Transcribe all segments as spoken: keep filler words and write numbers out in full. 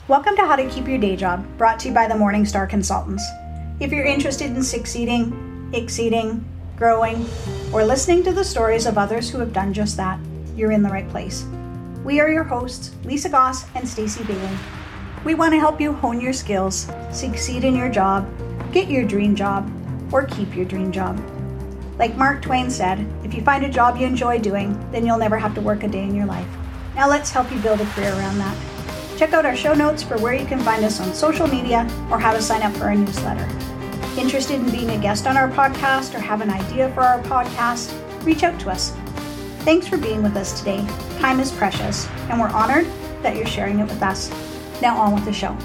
Welcome to How to Keep Your Day Job, brought to you by the Morningstar Consultants. If you're interested in succeeding, exceeding, growing, or listening to the stories of others who have done just that, you're in the right place. We are your hosts, Lisa Goss and Stacey Bailey. We want to help you hone your skills, succeed in your job, get your dream job, or keep your dream job. Like Mark Twain said, if you find a job you enjoy doing, then you'll never have to work a day in your life. Now let's help you build a career around that. Check out our show notes for where you can find us on social media or how to sign up for our newsletter. Interested in being a guest on our podcast or have an idea for our podcast? Reach out to us. Thanks for being with us today. Time is precious, and we're honored that you're sharing it with us. Now on with the show.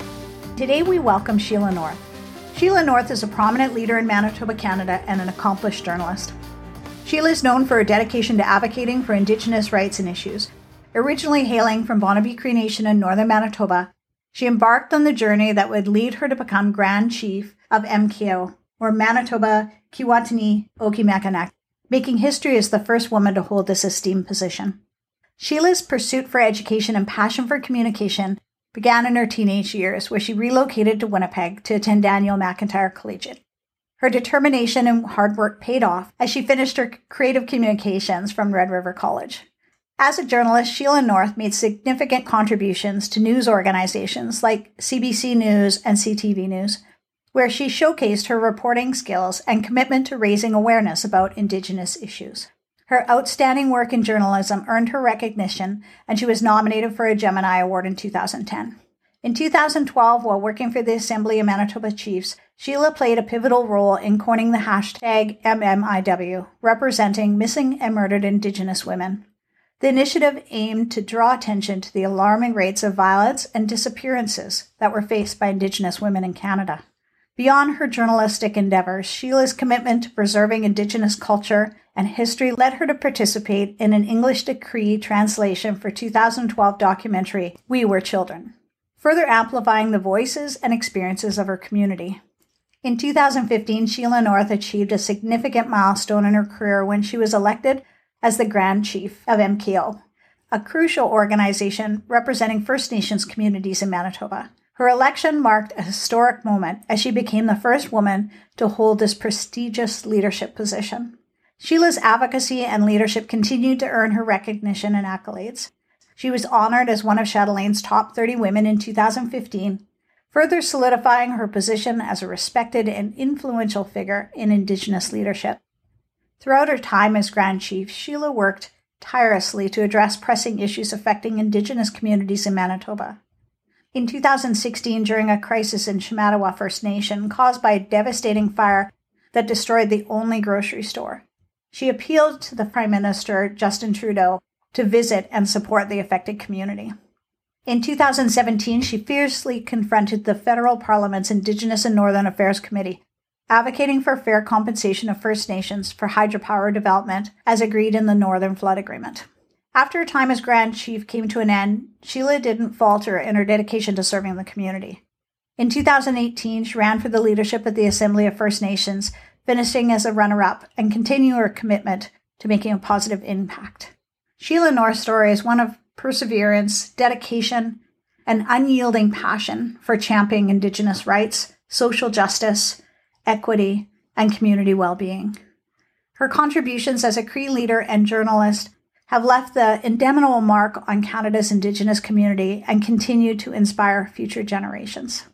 Today we welcome Sheila North. Sheila North is a prominent leader in Manitoba, Canada, and an accomplished journalist. Sheila is known for her dedication to advocating for Indigenous rights and issues. Originally hailing from Bonavie Cree Nation in northern Manitoba, she embarked on the journey that would lead her to become Grand Chief of M K O, or Manitoba Keewatani Okimakanak, making history as the first woman to hold this esteemed position. Sheila's pursuit for education and passion for communication began in her teenage years, where she relocated to Winnipeg to attend Daniel McIntyre Collegiate. Her determination and hard work paid off as she finished her creative communications from Red River College. As a journalist, Sheila North made significant contributions to news organizations like C B C News and C T V News, where she showcased her reporting skills and commitment to raising awareness about Indigenous issues. Her outstanding work in journalism earned her recognition, and she was nominated for a Gemini Award in two thousand ten. In two thousand twelve, while working for the Assembly of Manitoba Chiefs, Sheila played a pivotal role in coining the hashtag M M I W, representing missing and murdered Indigenous women. The initiative aimed to draw attention to the alarming rates of violence and disappearances that were faced by Indigenous women in Canada. Beyond her journalistic endeavors, Sheila's commitment to preserving Indigenous culture and history led her to participate in an English decree translation for two thousand twelve documentary, We Were Children, further amplifying the voices and experiences of her community. In two thousand fifteen, Sheila North achieved a significant milestone in her career when she was elected as the Grand Chief of M K O, a crucial organization representing First Nations communities in Manitoba. Her election marked a historic moment as she became the first woman to hold this prestigious leadership position. Sheila's advocacy and leadership continued to earn her recognition and accolades. She was honored as one of Chatelaine's top thirty women in two thousand fifteen, further solidifying her position as a respected and influential figure in Indigenous leadership. Throughout her time as Grand Chief, Sheila worked tirelessly to address pressing issues affecting Indigenous communities in Manitoba. In two thousand sixteen, during a crisis in Shamattawa First Nation caused by a devastating fire that destroyed the only grocery store, she appealed to the Prime Minister, Justin Trudeau, to visit and support the affected community. In two thousand seventeen, she fiercely confronted the federal Parliament's Indigenous and Northern Affairs Committee, advocating for fair compensation of First Nations for hydropower development as agreed in the Northern Flood Agreement. After her time as Grand Chief came to an end, Sheila didn't falter in her dedication to serving the community. In two thousand eighteen, she ran for the leadership of the Assembly of First Nations, finishing as a runner-up, and continuing her commitment to making a positive impact. Sheila North's story is one of perseverance, dedication, and unyielding passion for championing Indigenous rights, social justice, equity, and community well-being. Her contributions as a Cree leader and journalist have left the indelible mark on Canada's Indigenous community and continue to inspire future generations.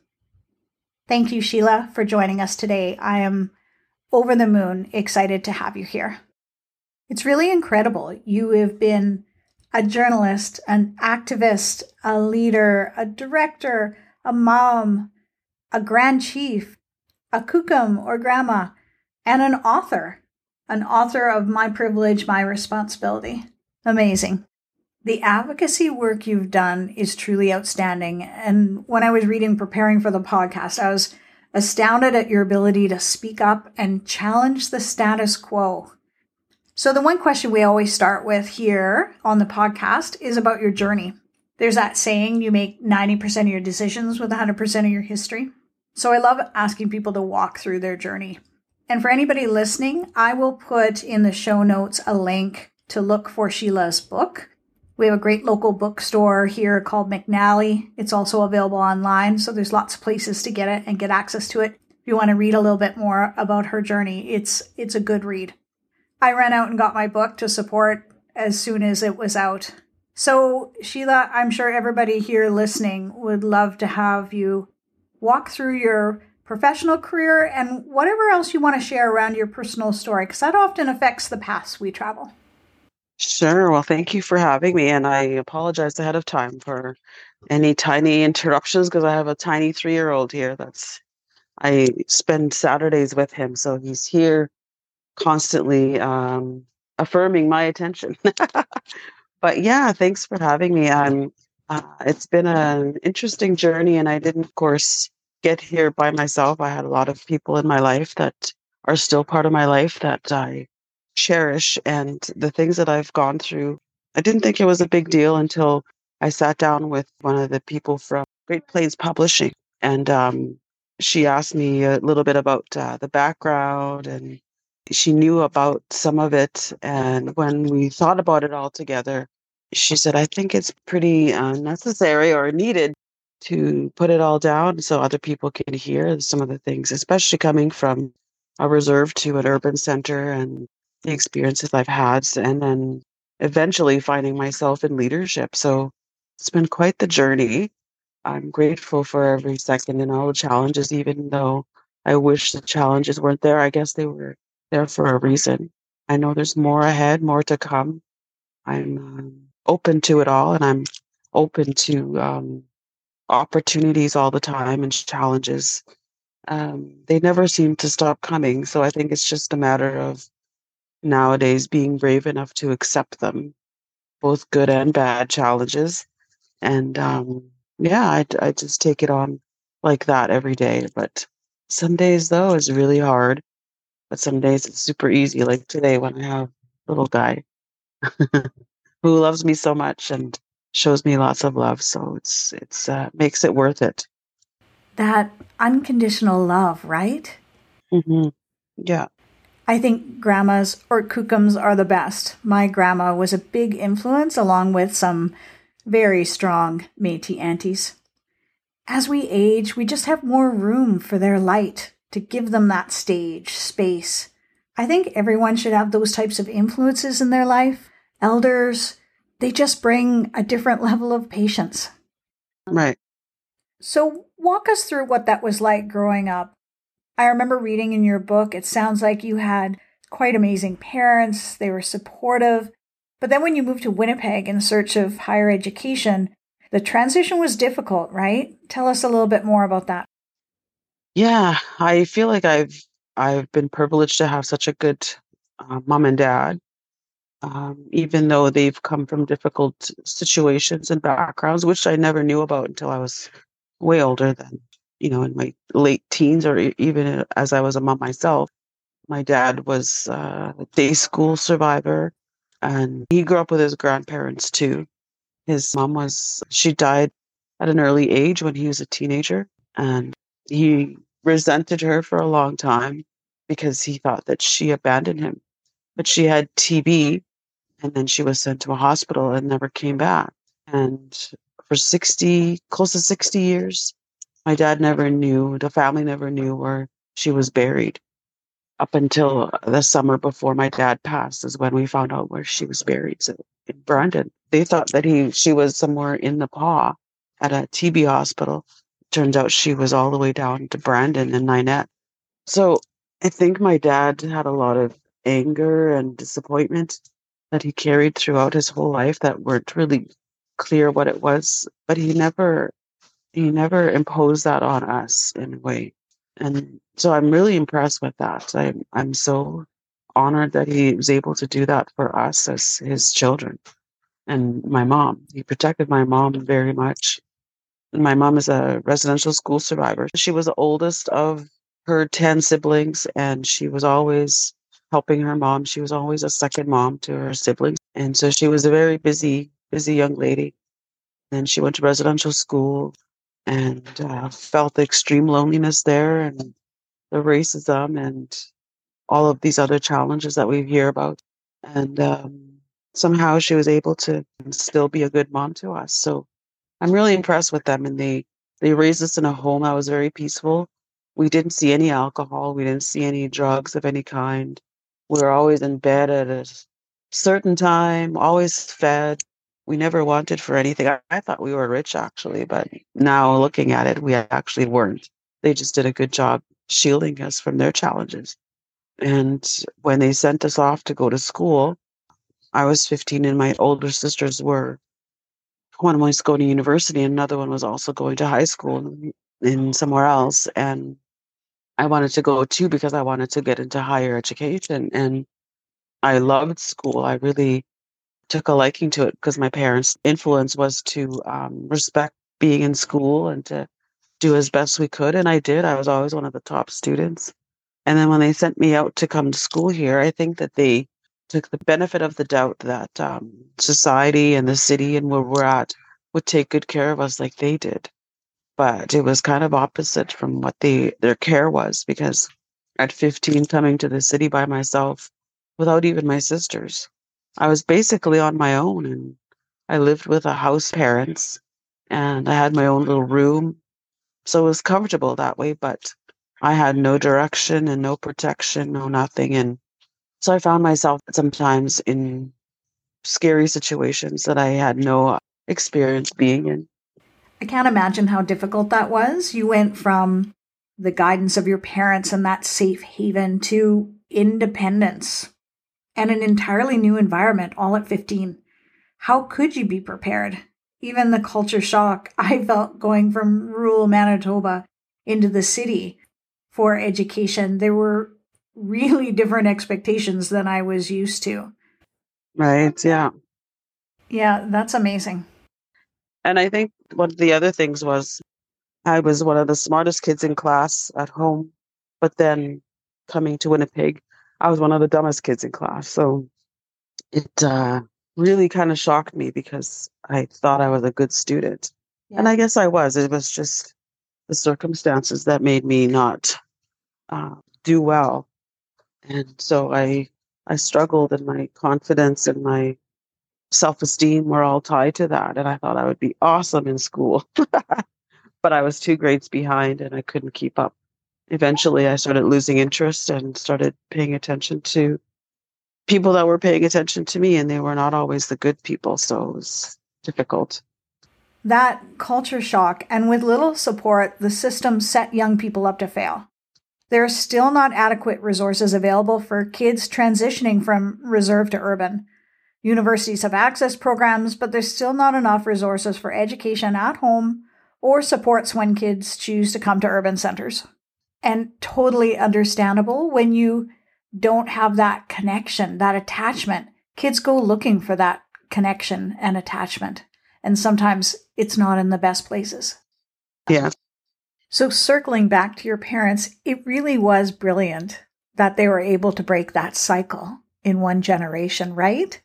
Thank you, Sheila, for joining us today. I am over the moon excited to have you here. It's really incredible. You have been a journalist, an activist, a leader, a director, a mom, a Grand Chief, a kukum or grandma, and an author, an author of My Privilege, My Responsibility. Amazing. The advocacy work you've done is truly outstanding. And when I was reading, preparing for the podcast, I was astounded at your ability to speak up and challenge the status quo. So the one question we always start with here on the podcast is about your journey. There's that saying, you make ninety percent of your decisions with one hundred percent of your history. So I love asking people to walk through their journey. And for anybody listening, I will put in the show notes a link to look for Sheila's book, We have a great local bookstore here called McNally. It's also available online, so there's lots of places to get it and get access to it. If you want to read a little bit more about her journey, it's it's a good read. I ran out and got my book to support as soon as it was out. So, Sheila, I'm sure everybody here listening would love to have you walk through your professional career and whatever else you want to share around your personal story, because that often affects the paths we travel. Sure. Well, thank you for having me. And I apologize ahead of time for any tiny interruptions because I have a tiny three-year-old here. That's I spend Saturdays with him, so he's here constantly um, affirming my attention. But yeah, thanks for having me. Um, uh, it's been an interesting journey, and I didn't, of course, get here by myself. I had a lot of people in my life that are still part of my life that I cherish, and the things that I've gone through. I didn't think it was a big deal until I sat down with one of the people from Great Plains Publishing, and um, she asked me a little bit about uh, the background, and she knew about some of it. And when we thought about it all together, she said, I think it's pretty uh, necessary or needed to put it all down so other people can hear some of the things, especially coming from a reserve to an urban center and the experiences I've had, and then eventually finding myself in leadership. So it's been quite the journey. I'm grateful for every second and all the challenges, even though I wish the challenges weren't there. I guess they were there for a reason. I know there's more ahead, more to come. I'm um, open to it all, and I'm open to um, opportunities all the time and challenges. Um, they never seem to stop coming. So I think it's just a matter of nowadays being brave enough to accept them, both good and bad challenges. And um, yeah, I, I just take it on like that every day. But some days, though, is really hard. But some days it's super easy, like today when I have a little guy who loves me so much and shows me lots of love. So it's it's uh, makes it worth it. That unconditional love, right? Hmm. Yeah. I think grandmas or kukums are the best. My grandma was a big influence along with some very strong Métis aunties. As we age, we just have more room for their light to give them that stage, space. I think everyone should have those types of influences in their life. Elders, they just bring a different level of patience. Right. So walk us through what that was like growing up. I remember reading in your book, it sounds like you had quite amazing parents. They were supportive. But then when you moved to Winnipeg in search of higher education, the transition was difficult, right? Tell us a little bit more about that. Yeah, I feel like I've I've been privileged to have such a good uh, mom and dad, um, even though they've come from difficult situations and backgrounds, which I never knew about until I was way older than, you know, in my late teens or e- even as I was a mom myself. My dad was uh, a day school survivor, and he grew up with his grandparents too. His mom was, she died at an early age when he was a teenager, and he resented her for a long time because he thought that she abandoned him. But she had T B, and then she was sent to a hospital and never came back. And for sixty, close to sixty years, my dad never knew, the family never knew where she was buried. Up until the summer before my dad passed is when we found out where she was buried. So in Brandon, they thought that he she was somewhere in Nepal at a T B hospital. Turns out she was all the way down to Brandon and Ninette. So I think my dad had a lot of anger and disappointment that he carried throughout his whole life that weren't really clear what it was, but he never he never imposed that on us in a way. And so I'm really impressed with that. I'm I'm so honored that he was able to do that for us as his children and my mom. He protected my mom very much. And my mom is a residential school survivor. She was the oldest of her ten siblings, and she was always helping her mom. She was always a second mom to her siblings. And so she was a very busy, busy young lady. And she went to residential school and uh, felt the extreme loneliness there and the racism and all of these other challenges that we hear about. And um, somehow she was able to still be a good mom to us. So I'm really impressed with them. And they, they raised us in a home that was very peaceful. We didn't see any alcohol. We didn't see any drugs of any kind. We were always in bed at a certain time, always fed. We never wanted for anything. I, I thought we were rich, actually, but now looking at it, we actually weren't. They just did a good job shielding us from their challenges. And when they sent us off to go to school, I was fifteen and my older sisters were, one was going to university and another one was also going to high school in, in somewhere else. And I wanted to go too because I wanted to get into higher education. And I loved school. I really took a liking to it because my parents' influence was to um, respect being in school and to do as best we could. And I did. I was always one of the top students. And then when they sent me out to come to school here, I think that they took the benefit of the doubt that um, society and the city and where we're at would take good care of us like they did. But it was kind of opposite from what they their care was, because at fifteen, coming to the city by myself without even my sisters, I was basically on my own. And I lived with a house parents and I had my own little room. So it was comfortable that way, but I had no direction and no protection, no nothing. And so I found myself sometimes in scary situations that I had no experience being in. I can't imagine how difficult that was. You went from the guidance of your parents and that safe haven to independence and an entirely new environment all at fifteen. How could you be prepared? Even the culture shock I felt going from rural Manitoba into the city for education, there were really different expectations than I was used to. Right, yeah. Yeah, that's amazing. And I think one of the other things was I was one of the smartest kids in class at home, but then coming to Winnipeg, I was one of the dumbest kids in class. So it uh, really kind of shocked me because I thought I was a good student. Yeah. And I guess I was. It was just the circumstances that made me not uh, do well. And so I I struggled, and my confidence and my self-esteem were all tied to that. And I thought I would be awesome in school. But I was two grades behind and I couldn't keep up. Eventually, I started losing interest and started paying attention to people that were paying attention to me, and they were not always the good people. So it was difficult. That culture shock, and with little support, the system set young people up to fail. There are still not adequate resources available for kids transitioning from reserve to urban. Universities have access programs, but there's still not enough resources for education at home or supports when kids choose to come to urban centers. And totally understandable when you don't have that connection, that attachment. Kids go looking for that connection and attachment. And sometimes it's not in the best places. Yeah. So circling back to your parents, it really was brilliant that they were able to break that cycle in one generation, right?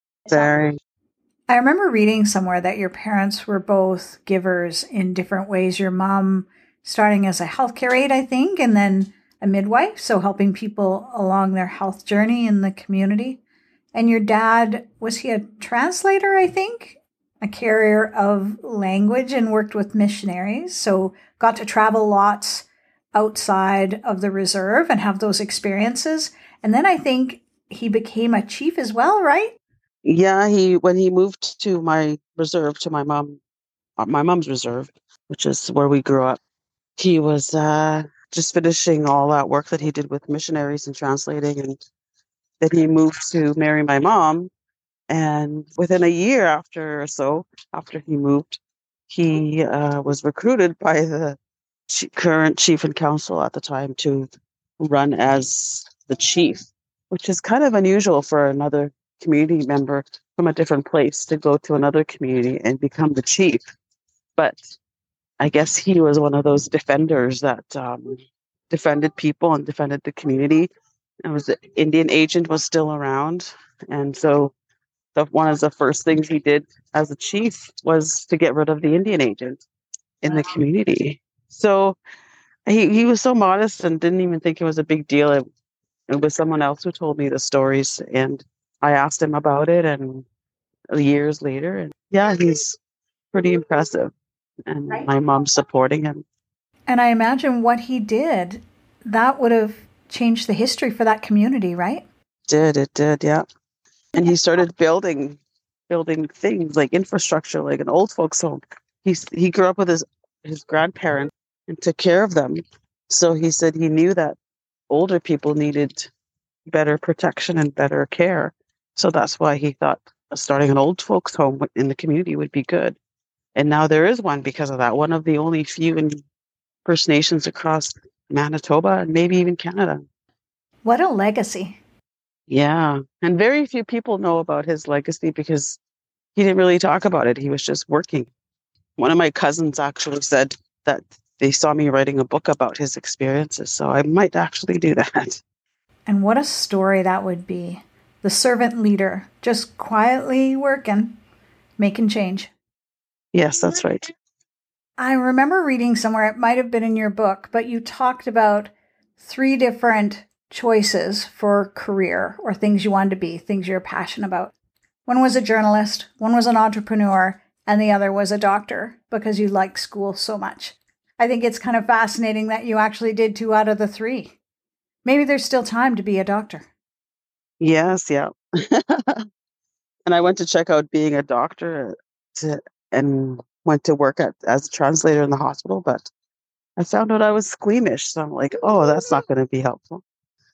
Very. I remember reading somewhere that your parents were both givers in different ways. Your mom starting as a healthcare aide, I think, and then a midwife, so helping people along their health journey in the community. And your dad, was he a translator, I think? A carrier of language and worked with missionaries, so got to travel lots outside of the reserve and have those experiences. And then I think he became a chief as well, right? Yeah, he when he moved to my reserve, to my mom, uh, my mom's reserve, which is where we grew up, he was uh, just finishing all that work that he did with missionaries and translating, and then he moved to marry my mom. And within a year after or so, after he moved, he uh, was recruited by the ch- current chief and council at the time to run as the chief, which is kind of unusual for another community member from a different place to go to another community and become the chief. But I guess he was one of those defenders that um, defended people and defended the community. And was the Indian agent was still around, and so the one of the first things he did as a chief was to get rid of the Indian agent in the community. So he, he was so modest and didn't even think it was a big deal. It, it was someone else who told me the stories. And I asked him about it and years later, and yeah, he's pretty impressive. And my mom's supporting him. And I imagine what he did, that would have changed the history for that community, right? Did, it did, yeah. And he started building building things like infrastructure, like an old folks home. He's he grew up with his his grandparents and took care of them. So he said he knew that older people needed better protection and better care. So that's why he thought starting an old folks home in the community would be good. And now there is one because of that. One of the only few in First Nations across Manitoba and maybe even Canada. What a legacy. Yeah. And very few people know about his legacy because he didn't really talk about it. He was just working. One of my cousins actually said that they saw me writing a book about his experiences. So I might actually do that. And what a story that would be. The servant leader, just quietly working, making change. Yes, that's right. I remember reading somewhere, it might have been in your book, but you talked about three different choices for career or things you wanted to be, things you're passionate about. One was a journalist, one was an entrepreneur, and the other was a doctor because you liked school so much. I think it's kind of fascinating that you actually did two out of the three. Maybe there's still time to be a doctor. Yes, yeah. And I went to check out being a doctor to, and went to work at as a translator in the hospital, but I found out I was squeamish. So I'm like, oh, that's not going to be helpful.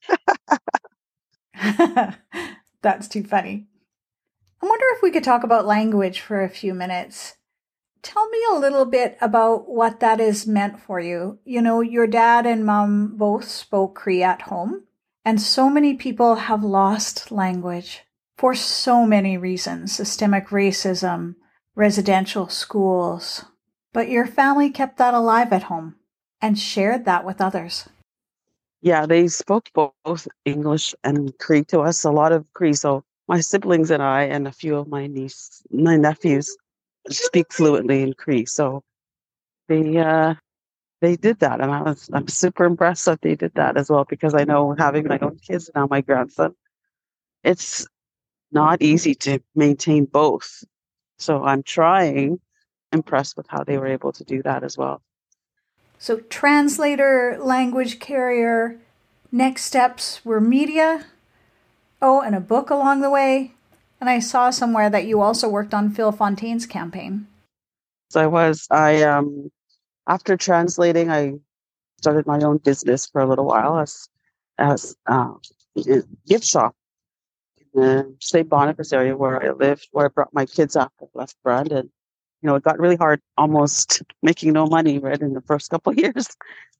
That's too funny. I wonder if we could talk about language for a few minutes. Tell me a little bit about what that has meant for you. You know, your dad and mom both spoke Cree at home, and so many people have lost language for so many reasons, systemic racism, residential schools. But your family kept that alive at home and shared that with others. Yeah, they spoke both English and Cree to us, a lot of Cree. So my siblings and I and a few of my niece, my nephews speak fluently in Cree. So they uh, they did that, and I was I'm super impressed that they did that as well because I know having my own kids now, my grandson, it's not easy to maintain both. So I'm trying, impressed with how they were able to do that as well. So translator, language carrier, next steps were media. Oh, and a book along the way. And I saw somewhere that you also worked on Phil Fontaine's campaign. So I was, I, um, after translating, I started my own business for a little while as, as uh, a gift shop in the Saint Boniface area where I lived, where I brought my kids after I left Brandon. You know, it got really hard, almost making no money, right, in the first couple of years.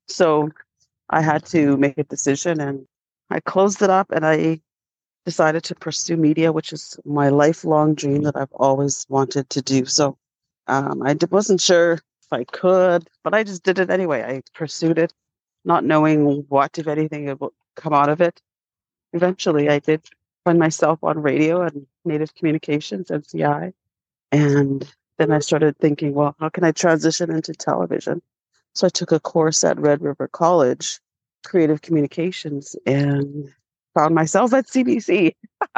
So I had to make a decision, and I closed it up, and I decided to pursue media, which is my lifelong dream that I've always wanted to do. So um, I wasn't sure if I could, but I just did it anyway. I pursued it, not knowing what, if anything, would come out of it. Eventually, I did find myself on radio and Native Communications, N C I, and then I started thinking, well, how can I transition into television? So I took a course at Red River College, Creative Communications, and found myself at C B C.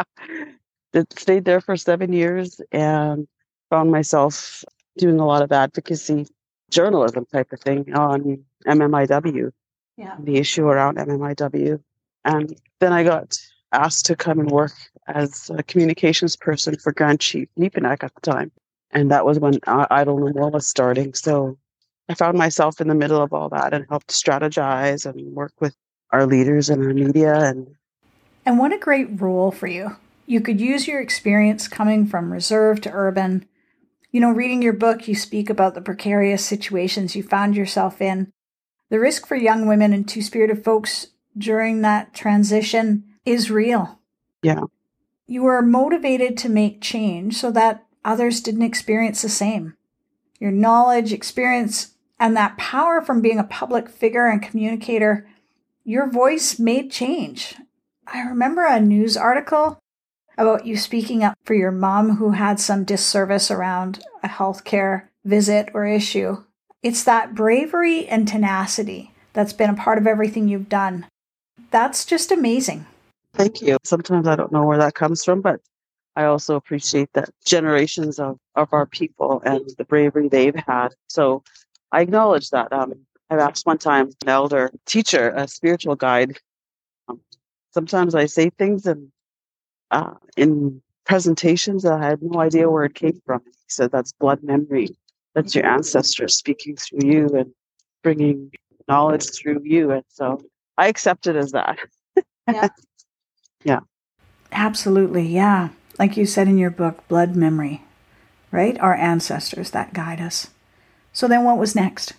Stayed there for seven years and found myself doing a lot of advocacy, journalism type of thing on M M I W, yeah. The issue around M M I W. And then I got asked to come and work as a communications person for Grand Chief Neepanek at the time. And that was when Idle No More was starting. So I found myself in the middle of all that and helped strategize and work with our leaders in our media. And And what a great role for you. You could use your experience coming from reserve to urban. You know, reading your book, you speak about the precarious situations you found yourself in. The risk for young women and two-spirited folks during that transition is real. Yeah. You were motivated to make change so that others didn't experience the same. Your knowledge, experience, and that power from being a public figure and communicator, your voice made change. I remember a news article about you speaking up for your mom who had some disservice around a healthcare visit or issue. It's that bravery and tenacity that's been a part of everything you've done. That's just amazing. Thank you. Sometimes I don't know where that comes from, but I also appreciate that generations of, of our people and the bravery they've had. So I acknowledge that. Um, I've asked one time an elder teacher, a spiritual guide. Um, sometimes I say things and uh, in presentations that I had no idea where it came from. He said, that's blood memory. That's your ancestors speaking through you and bringing knowledge through you. And so I accept it as that. Yeah. Yeah. Absolutely. Yeah. Like you said in your book, blood memory, right? Our ancestors that guide us. So then what was next?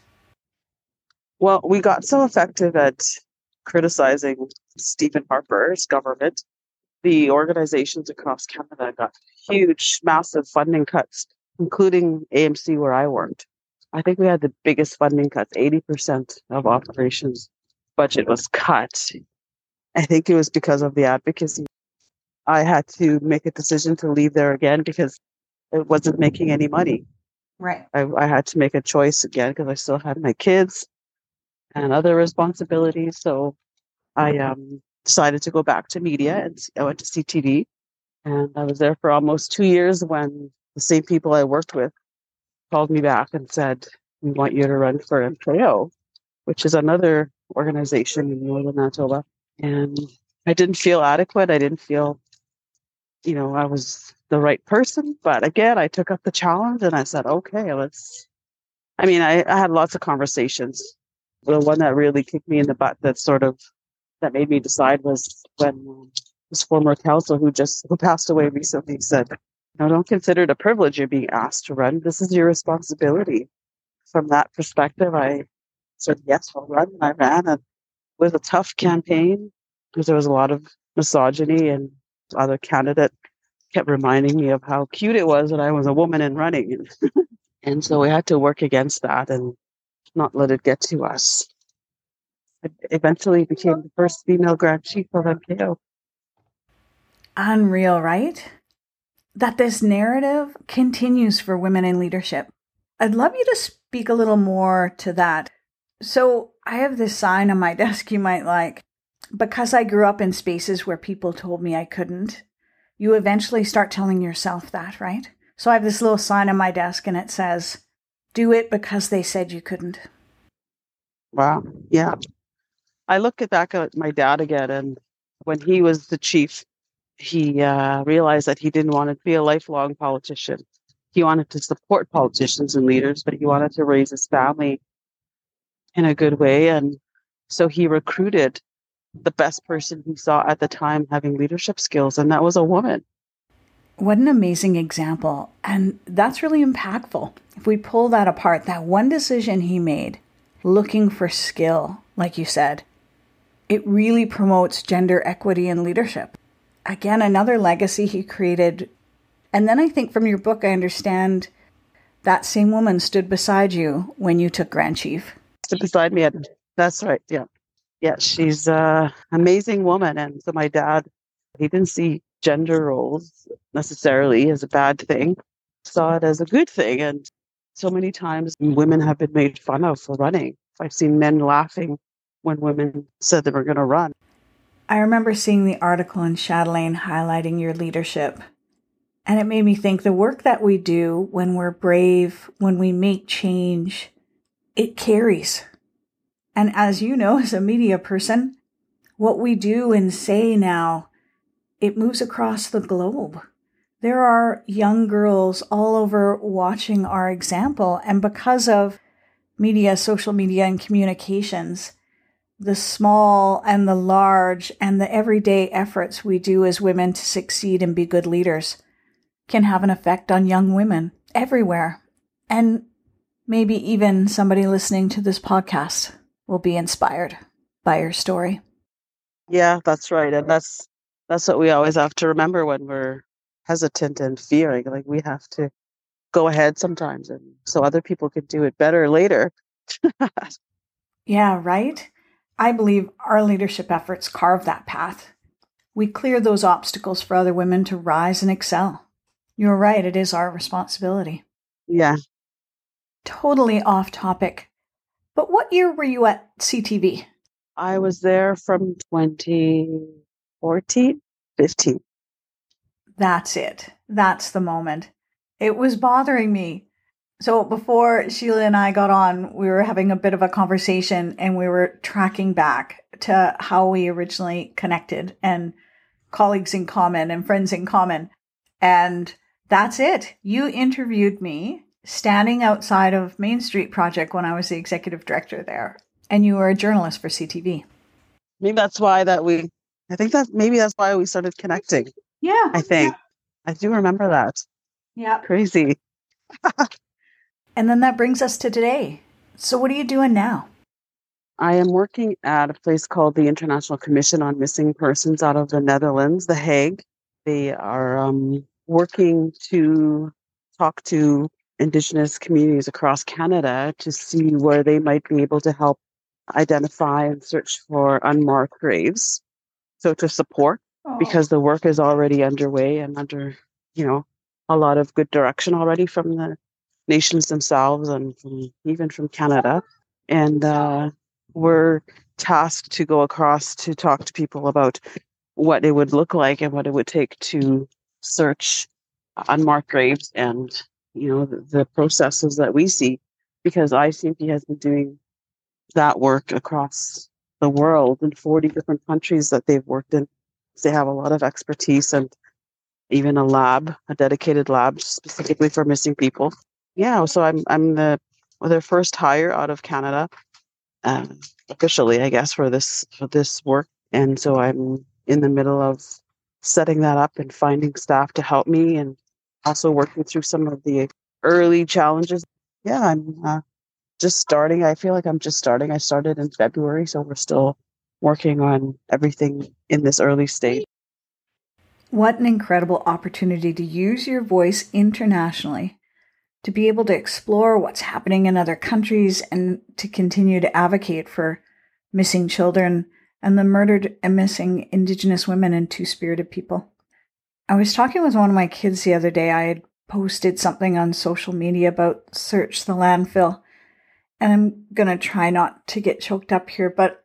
Well, we got so effective at criticizing Stephen Harper's government. The organizations across Canada got huge, massive funding cuts, including A M C where I worked. I think we had the biggest funding cuts. eighty percent of operations budget was cut. I think it was because of the advocacy. I had to make a decision to leave there again because it wasn't making any money. Right. I, I had to make a choice again because I still had my kids and other responsibilities. So I um, decided to go back to media, and I went to C T V. And I was there for almost two years when the same people I worked with called me back and said, we want you to run for M K O, which is another organization in Northern Manitoba. And I didn't feel adequate. I didn't feel, you know, I was the right person. But again, I took up the challenge and I said, okay, let's, I mean, I, I had lots of conversations. The one that really kicked me in the butt that sort of, that made me decide was when um, this former council who just who passed away recently said, no, don't consider it a privilege you're being asked to run. This is your responsibility. From that perspective, I said, yes, I'll run. And I ran. And it was a tough campaign because there was a lot of misogyny, and the other candidate kept reminding me of how cute it was that I was a woman and running. And so we had to work against that and not let it get to us. I eventually became the first female Grand Chief of M K O. Unreal, right? That this narrative continues for women in leadership. I'd love you to speak a little more to that. So I have this sign on my desk you might like. Because I grew up in spaces where people told me I couldn't, you eventually start telling yourself that, right? So I have this little sign on my desk and it says, do it because they said you couldn't. Wow. Yeah. I look at back at my dad again, and when he was the chief, he uh, realized that he didn't want to be a lifelong politician. He wanted to support politicians and leaders, but he wanted to raise his family in a good way. And so he recruited the best person he saw at the time having leadership skills, and that was a woman. What an amazing example. And that's really impactful. If we pull that apart, that one decision he made, looking for skill, like you said, it really promotes gender equity in leadership. Again, another legacy he created. And then I think from your book, I understand that same woman stood beside you when you took Grand Chief. Stood beside me. At, that's right. Yeah. Yeah. She's an amazing woman. And so my dad, he didn't see gender roles necessarily as a bad thing, saw it as a good thing. And so many times women have been made fun of for running. I've seen men laughing when women said they were going to run. I remember seeing the article in Chatelaine highlighting your leadership. And it made me think the work that we do when we're brave, when we make change, it carries. And as you know, as a media person, what we do and say now, it moves across the globe. There are young girls all over watching our example. And because of media, social media, and communications, the small and the large and the everyday efforts we do as women to succeed and be good leaders can have an effect on young women everywhere. And maybe even somebody listening to this podcast will be inspired by your story. Yeah, that's right. And that's that's what we always have to remember when we're hesitant and fearing. Like, we have to go ahead sometimes, and so other people can do it better later. Yeah, right? I believe our leadership efforts carve that path. We clear those obstacles for other women to rise and excel. You're right, it is our responsibility. Yeah. Totally off topic. But what year were you at C T V? I was there from twenty fourteen, fifteen. That's it. That's the moment. It was bothering me. So before Sheila and I got on, we were having a bit of a conversation and we were tracking back to how we originally connected and colleagues in common and friends in common. And that's it. You interviewed me standing outside of Main Street Project when I was the executive director there. And you were a journalist for C T V. Maybe that's why that we, I think that maybe that's why we started connecting. Yeah. I think. Yeah. I do remember that. Yeah. Crazy. And then that brings us to today. So what are you doing now? I am working at a place called the International Commission on Missing Persons out of the Netherlands, The Hague. They are um, working to talk to Indigenous communities across Canada to see where they might be able to help identify and search for unmarked graves. So to support, oh. because the work is already underway and under, you know, a lot of good direction already from the nations themselves and from, even from Canada. And uh, we're tasked to go across to talk to people about what it would look like and what it would take to search unmarked graves and, you know, the, the processes that we see, because I C M P has been doing that work across the world in forty different countries that they've worked in. They have a lot of expertise and even a lab, a dedicated lab specifically for missing people. Yeah, so I'm I'm the well, their first hire out of Canada, uh, officially, I guess, for this for this work. And so I'm in the middle of setting that up and finding staff to help me, and also working through some of the early challenges. Yeah, I'm uh, just starting. I feel like I'm just starting. I started in February, so we're still working on everything in this early stage. What an incredible opportunity to use your voice internationally, to be able to explore what's happening in other countries and to continue to advocate for missing children and the murdered and missing Indigenous women and Two-Spirited people. I was talking with one of my kids the other day. I had posted something on social media about Search the Landfill, and I'm going to try not to get choked up here, but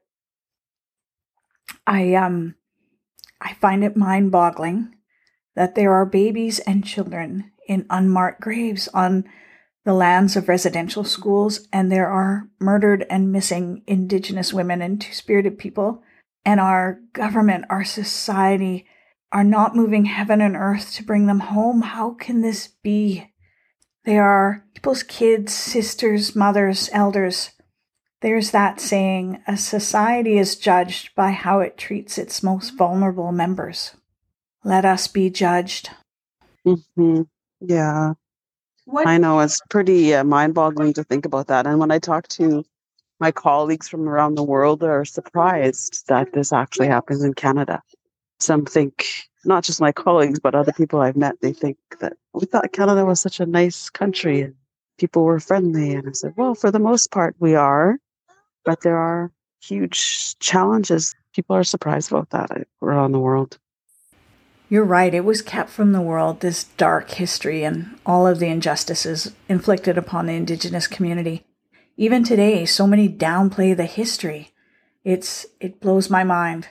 I um I find it mind-boggling that there are babies and children in unmarked graves on the lands of residential schools, and there are murdered and missing Indigenous women and Two-Spirited people, and our government, our society are not moving heaven and earth to bring them home. How can this be? They are people's kids, sisters, mothers, elders. There's that saying, a society is judged by how it treats its most vulnerable members. Let us be judged. Mm-hmm. Yeah. What? I know, it's pretty uh, mind-boggling to think about that. And when I talk to my colleagues from around the world, they're surprised that this actually happens in Canada. Some think, not just my colleagues, but other people I've met, they think that we thought Canada was such a nice country and people were friendly. And I said, well, for the most part, we are. But there are huge challenges. People are surprised about that around the world. You're right. It was kept from the world, this dark history and all of the injustices inflicted upon the Indigenous community. Even today, so many downplay the history. It's it blows my mind.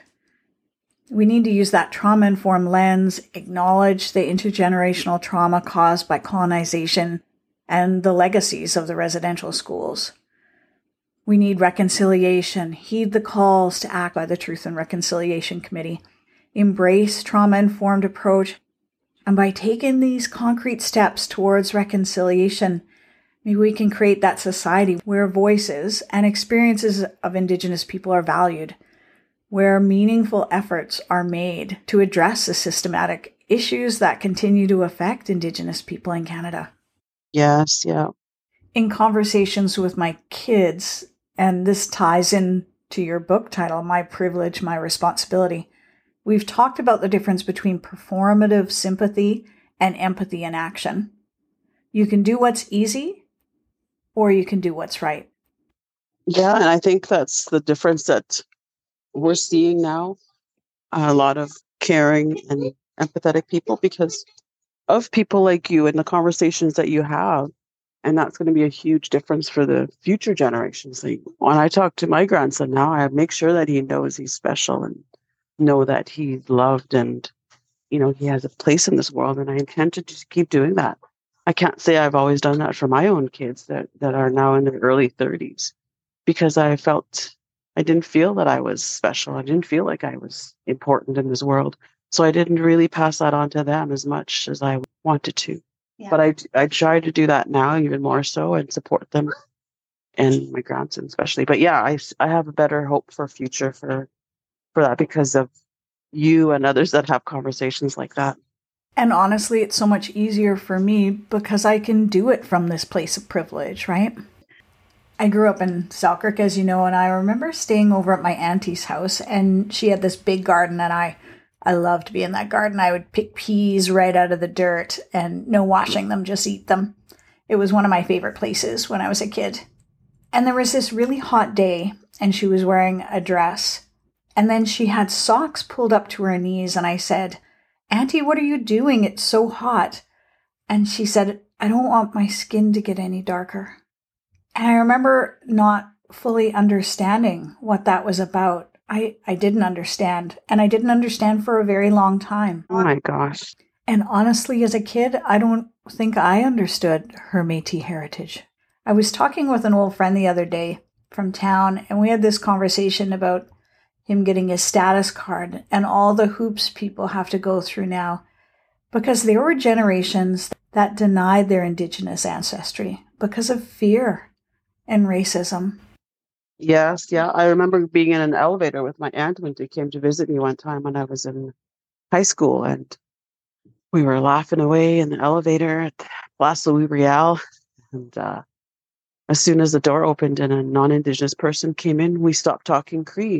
We need to use that trauma-informed lens, acknowledge the intergenerational trauma caused by colonization and the legacies of the residential schools. We need reconciliation, heed the calls to act by the Truth and Reconciliation Committee, embrace trauma-informed approach, and by taking these concrete steps towards reconciliation, maybe we can create that society where voices and experiences of Indigenous people are valued, where meaningful efforts are made to address the systematic issues that continue to affect Indigenous people in Canada. Yes, yeah. In conversations with my kids, and this ties in to your book title, My Privilege, My Responsibility, we've talked about the difference between performative sympathy and empathy in action. You can do what's easy, or you can do what's right. Yeah, and I think that's the difference that we're seeing now. A lot of caring and empathetic people because of people like you and the conversations that you have. And that's going to be a huge difference for the future generations. Like, when I talk to my grandson now, I make sure that he knows he's special and know that he's loved and, you know, he has a place in this world, and I intend to just keep doing that. I can't say I've always done that for my own kids that, that are now in their early thirties, because I felt I didn't feel that I was special. I didn't feel like I was important in this world. So I didn't really pass that on to them as much as I wanted to. Yeah. But I, I try to do that now even more so and support them and my grandson especially. But yeah, I, I have a better hope for future for, for that because of you and others that have conversations like that. And honestly, it's so much easier for me because I can do it from this place of privilege, right? I grew up in Selkirk, as you know, and I remember staying over at my auntie's house, and she had this big garden, and I, I loved to be in that garden. I would pick peas right out of the dirt and no washing them, just eat them. It was one of my favorite places when I was a kid. And there was this really hot day, and she was wearing a dress, and then she had socks pulled up to her knees, and I said, "Auntie, what are you doing? It's so hot." And she said, "I don't want my skin to get any darker." And I remember not fully understanding what that was about. I, I didn't understand. And I didn't understand for a very long time. Oh my gosh. And honestly, as a kid, I don't think I understood her Métis heritage. I was talking with an old friend the other day from town, and we had this conversation about him getting his status card and all the hoops people have to go through now. Because there were generations that denied their Indigenous ancestry because of fear and racism. Yes, yeah. I remember being in an elevator with my aunt when she came to visit me one time when I was in high school, and we were laughing away in the elevator at Place Louis Riel. And uh, as soon as the door opened and a non-Indigenous person came in, we stopped talking Cree.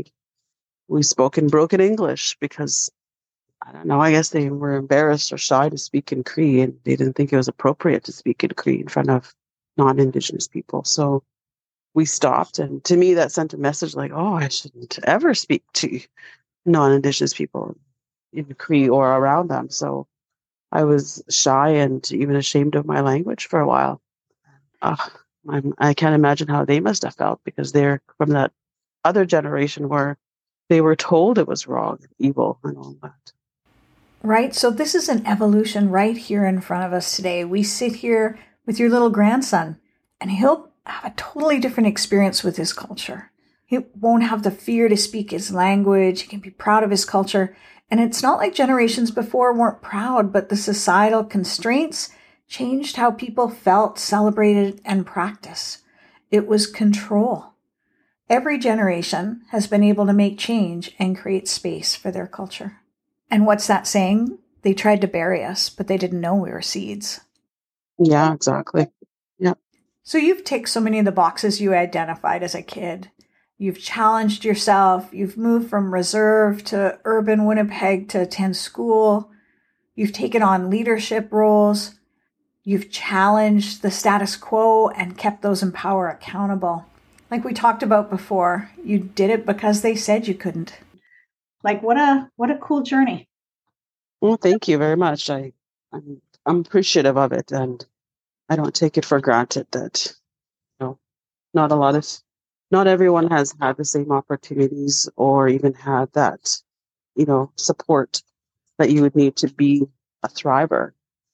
We spoke in broken English because, I don't know, I guess they were embarrassed or shy to speak in Cree, and they didn't think it was appropriate to speak in Cree in front of non-Indigenous people. So we stopped, and to me that sent a message like, oh, I shouldn't ever speak to non-Indigenous people in Cree or around them. So I was shy and even ashamed of my language for a while. Uh, I'm, I can't imagine how they must have felt, because they're from that other generation where they were told it was wrong, evil, and all that. Right. So this is an evolution right here in front of us today. We sit here with your little grandson, and he'll have a totally different experience with his culture. He won't have the fear to speak his language. He can be proud of his culture. And it's not like generations before weren't proud, but the societal constraints changed how people felt, celebrated, and practiced. It was control. Every generation has been able to make change and create space for their culture. And what's that saying? They tried to bury us, but they didn't know we were seeds. Yeah, exactly. Yeah. So you've ticked so many of the boxes you identified as a kid. You've challenged yourself. You've moved from reserve to urban Winnipeg to attend school. You've taken on leadership roles. You've challenged the status quo and kept those in power accountable. Like we talked about before, you did it because they said you couldn't. Like what a what a cool journey. Well, thank you very much. I I'm, I'm appreciative of it, and I don't take it for granted that, you know, not a lot of, not everyone has had the same opportunities or even had that, you know, support that you would need to be a thriver.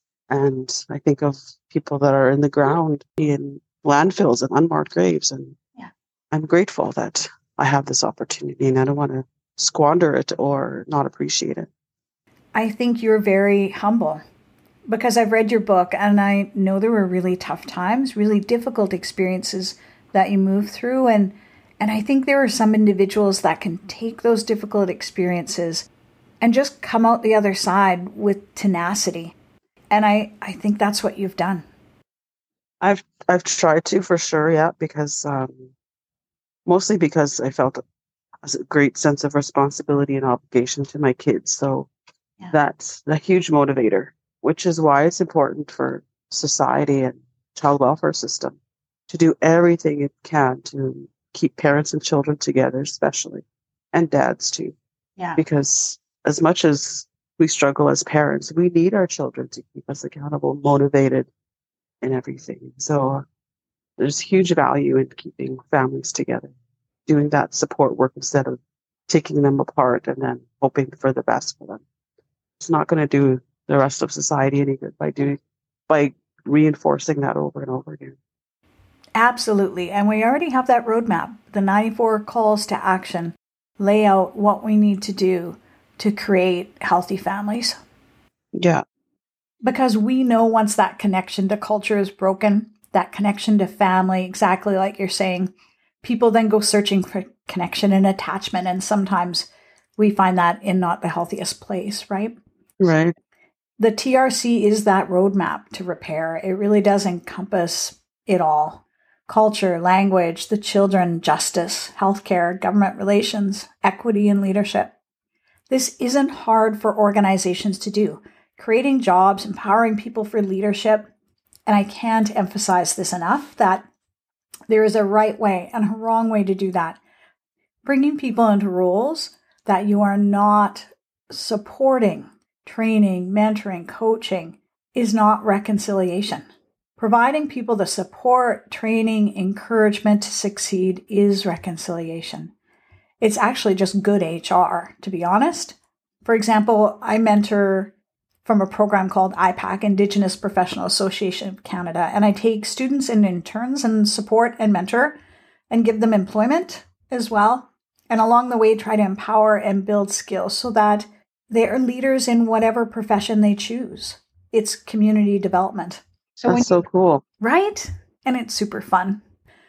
And I think of people that are in the ground in landfills and unmarked graves, and yeah. I'm grateful that I have this opportunity, and I don't want to squander it or not appreciate it. I think you're very humble, because I've read your book and I know there were really tough times, really difficult experiences that you moved through. And, and I think there are some individuals that can take those difficult experiences and just come out the other side with tenacity. And I, I think that's what you've done. I've I've tried to, for sure, yeah, because um, mostly because I felt a great sense of responsibility and obligation to my kids. So yeah. That's a huge motivator, which is why it's important for society and child welfare system to do everything it can to keep parents and children together, especially, and dads too. Yeah. Because as much as we struggle as parents, we need our children to keep us accountable, motivated, and everything. So there's huge value in keeping families together, doing that support work instead of taking them apart and then hoping for the best for them. It's not going to do the rest of society any good by doing by reinforcing that over and over again. Absolutely. And we already have that roadmap. The ninety-four calls to action lay out what we need to do to create healthy families. Yeah. Because we know once that connection to culture is broken, that connection to family, exactly like you're saying, people then go searching for connection and attachment. And sometimes we find that in not the healthiest place, right? Right. The T R C is that roadmap to repair. It really does encompass it all. Culture, language, the children, justice, healthcare, government relations, equity, and leadership. This isn't hard for organizations to do. Creating jobs, empowering people for leadership. And I can't emphasize this enough, that there is a right way and a wrong way to do that. Bringing people into roles that you are not supporting, training, mentoring, coaching is not reconciliation. Providing people the support, training, encouragement to succeed is reconciliation. It's actually just good H R, to be honest. For example, I mentor from a program called I PAC, Indigenous Professional Association of Canada, and I take students and interns and support and mentor and give them employment as well. And along the way, try to empower and build skills so that they are leaders in whatever profession they choose. It's community development. So That's so you, cool. Right? And it's super fun.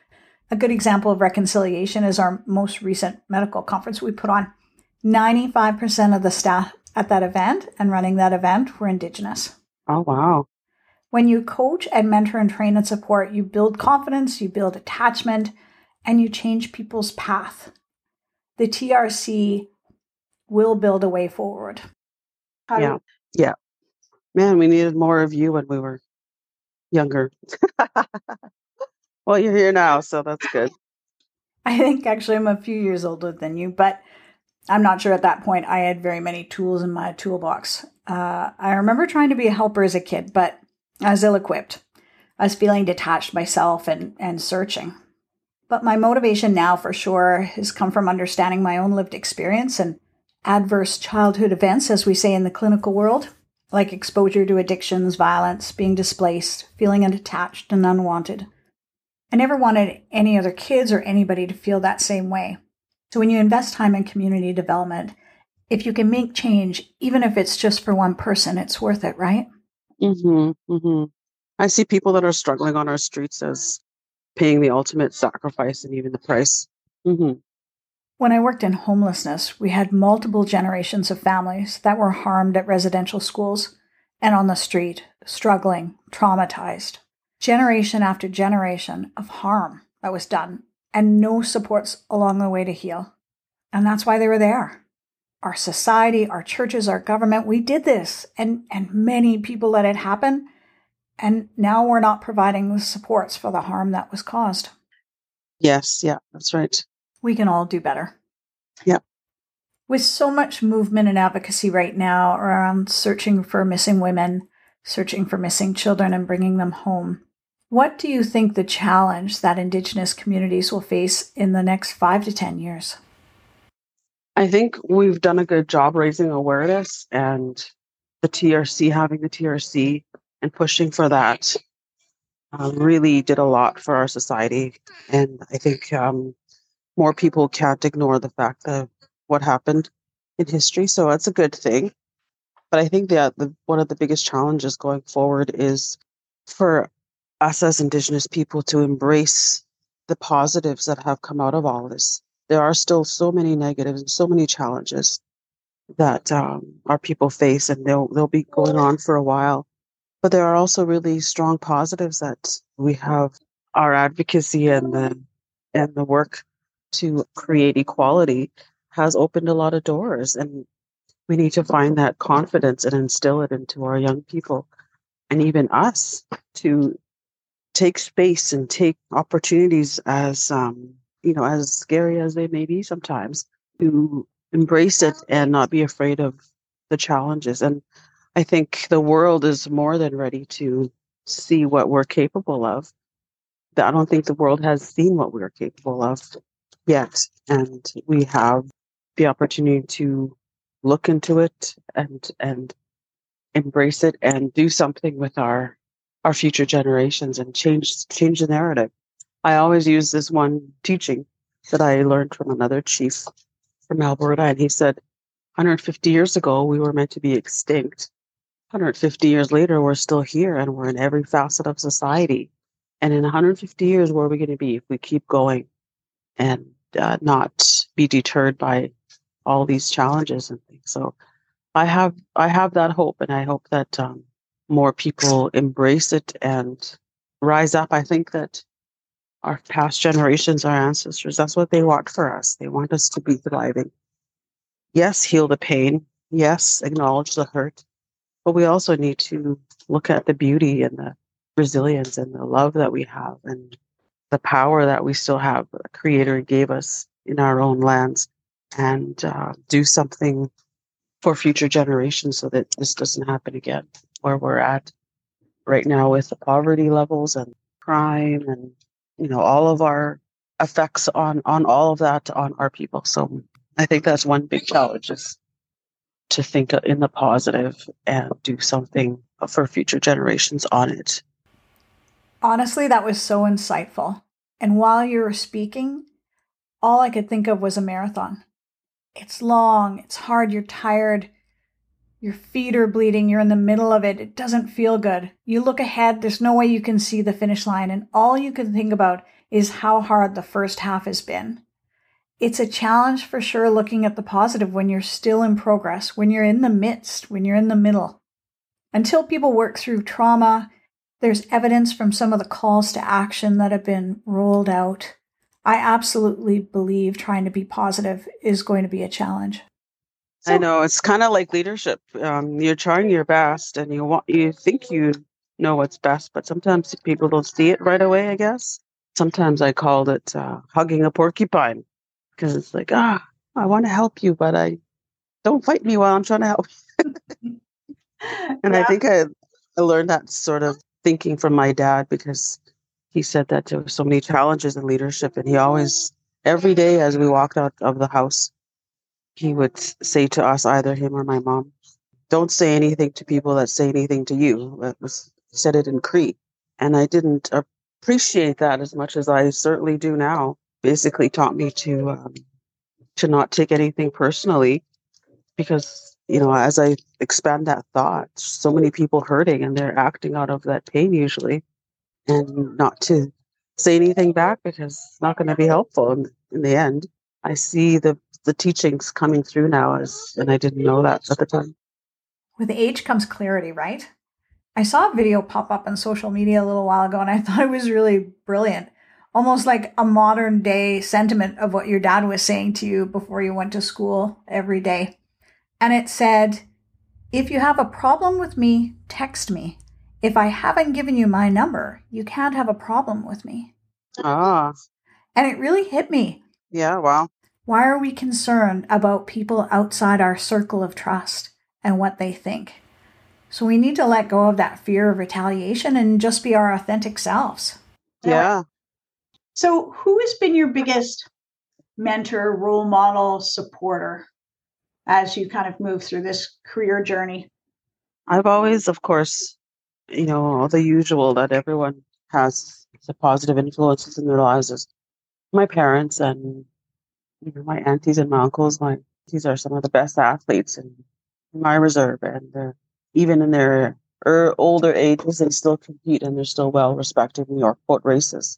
A good example of reconciliation is our most recent medical conference we put on. ninety-five percent of the staff at that event and running that event were Indigenous. Oh, wow. When you coach and mentor and train and support, you build confidence, you build attachment, and you change people's path. The T R C will build a way forward. How yeah. We- yeah. Man, we needed more of you when we were younger. Well, you're here now, so that's good. I think actually I'm a few years older than you, but I'm not sure at that point I had very many tools in my toolbox. Uh, I remember trying to be a helper as a kid, but I was ill-equipped. I was feeling detached myself and, and searching. But my motivation now for sure has come from understanding my own lived experience and adverse childhood events, as we say in the clinical world, like exposure to addictions, violence, being displaced, feeling unattached and unwanted. I never wanted any other kids or anybody to feel that same way. So when you invest time in community development, if you can make change, even if it's just for one person, it's worth it, right? Mm-hmm, mm-hmm. I see people that are struggling on our streets as paying the ultimate sacrifice and even the price. Mm-hmm. When I worked in homelessness, we had multiple generations of families that were harmed at residential schools and on the street, struggling, traumatized. Generation after generation of harm that was done and no supports along the way to heal. And that's why they were there. Our society, our churches, our government, we did this, and, and many people let it happen. And now we're not providing the supports for the harm that was caused. Yes, yeah, that's right. We can all do better. Yeah. With so much movement and advocacy right now around searching for missing women, searching for missing children and bringing them home, what do you think the challenge that Indigenous communities will face in the next five to ten years? I think we've done a good job raising awareness, and the T R C, having the T R C and pushing for that um, really did a lot for our society. And I think um, more people can't ignore the fact of what happened in history. So that's a good thing. But I think that the, one of the biggest challenges going forward is for us as Indigenous people to embrace the positives that have come out of all this. There are still so many negatives and so many challenges that um, our people face, and they'll they'll be going on for a while. But there are also really strong positives that we have. Our advocacy and the and the work to create equality has opened a lot of doors, and we need to find that confidence and instill it into our young people and even us to take space and take opportunities, as um, you know, as scary as they may be sometimes, to embrace it and not be afraid of the challenges. And I think the world is more than ready to see what we're capable of. I don't think the world has seen what we're capable of yet. And we have the opportunity to look into it and and embrace it and do something with our our future generations and change change the narrative. I always use this one teaching that I learned from another chief from Alberta, and he said, one hundred fifty years ago, we were meant to be extinct. one hundred fifty years later, we're still here and we're in every facet of society. And in one hundred fifty years, where are we going to be if we keep going and uh, not be deterred by all these challenges and things? So I have I have that hope, and I hope that um, more people embrace it and rise up. I think that our past generations, our ancestors, that's what they want for us. They want us to be thriving. Yes, heal the pain. Yes, acknowledge the hurt. But we also need to look at the beauty and the resilience and the love that we have and the power that we still have, the Creator gave us in our own lands, and uh, do something for future generations so that this doesn't happen again, where we're at right now with the poverty levels and crime and, you know, all of our effects on, on all of that on our people. So I think that's one big challenge, is to think in the positive and do something for future generations on it. Honestly, that was so insightful. And while you were speaking, all I could think of was a marathon. It's long, it's hard, you're tired, your feet are bleeding, you're in the middle of it, it doesn't feel good. You look ahead, there's no way you can see the finish line, and all you can think about is how hard the first half has been. It's a challenge for sure, looking at the positive when you're still in progress, when you're in the midst, when you're in the middle. Until people work through trauma, there's evidence from some of the calls to action that have been rolled out. I absolutely believe trying to be positive is going to be a challenge. So, I know, it's kind of like leadership. Um, you're trying your best, and you want you think you know what's best, but sometimes people don't see it right away, I guess. Sometimes I called it uh, hugging a porcupine, because it's like, ah, I want to help you, but I don't fight me while I'm trying to help. And yeah. I think I, I learned that sort of thinking from my dad, because he said that there were so many challenges in leadership, and he always, every day as we walked out of the house, he would say to us, either him or my mom, don't say anything to people that say anything to you. That was, he said it in Cree. And I didn't appreciate that as much as I certainly do now. Basically taught me to um, to not take anything personally, because, you know, as I expand that thought, so many people hurting and they're acting out of that pain usually, and not to say anything back because it's not going to be helpful in, in the end. I see the the teachings coming through now, as and I didn't know that at the time. With age comes clarity, right? I saw a video pop up on social media a little while ago, and I thought it was really brilliant. Almost like a modern day sentiment of what your dad was saying to you before you went to school every day. And it said, if you have a problem with me, text me. If I haven't given you my number, you can't have a problem with me. Ah. And it really hit me. Yeah, wow. Why are we concerned about people outside our circle of trust and what they think? So we need to let go of that fear of retaliation and just be our authentic selves. Yeah. So who has been your biggest mentor, role model, supporter as you kind of move through this career journey? I've always, of course, you know, the usual that everyone has the positive influences in their lives is my parents and, you know, my aunties and my uncles. My aunties are some of the best athletes in my reserve, and they're, even in their er, older ages, they still compete and they're still well respected in York Foot races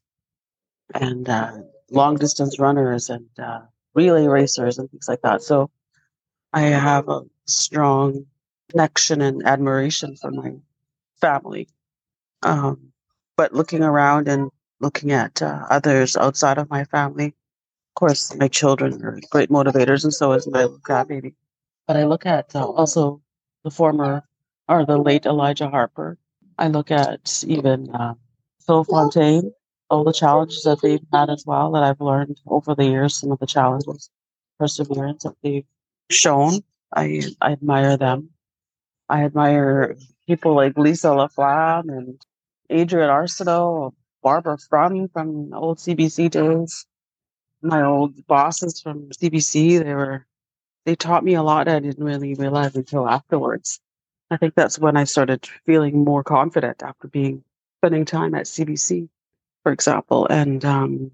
and uh, long distance runners and uh, relay racers and things like that. So I have a strong connection and admiration for my family. Um, but looking around and looking at uh, others outside of my family, of course, my children are great motivators, and so is my grandbaby. But I look at uh, also the former, or the late Elijah Harper. I look at even uh, Phil Fontaine, all the challenges that they've had as well, that I've learned over the years, some of the challenges, perseverance that they've shown. I, I admire them. I admire people like Lisa LaFlamme and Adrian Arsenault, Barbara Frum from old C B C days. My old bosses from C B C, they were, they taught me a lot I didn't really realize until afterwards. I think that's when I started feeling more confident after being spending time at C B C, for example, and um,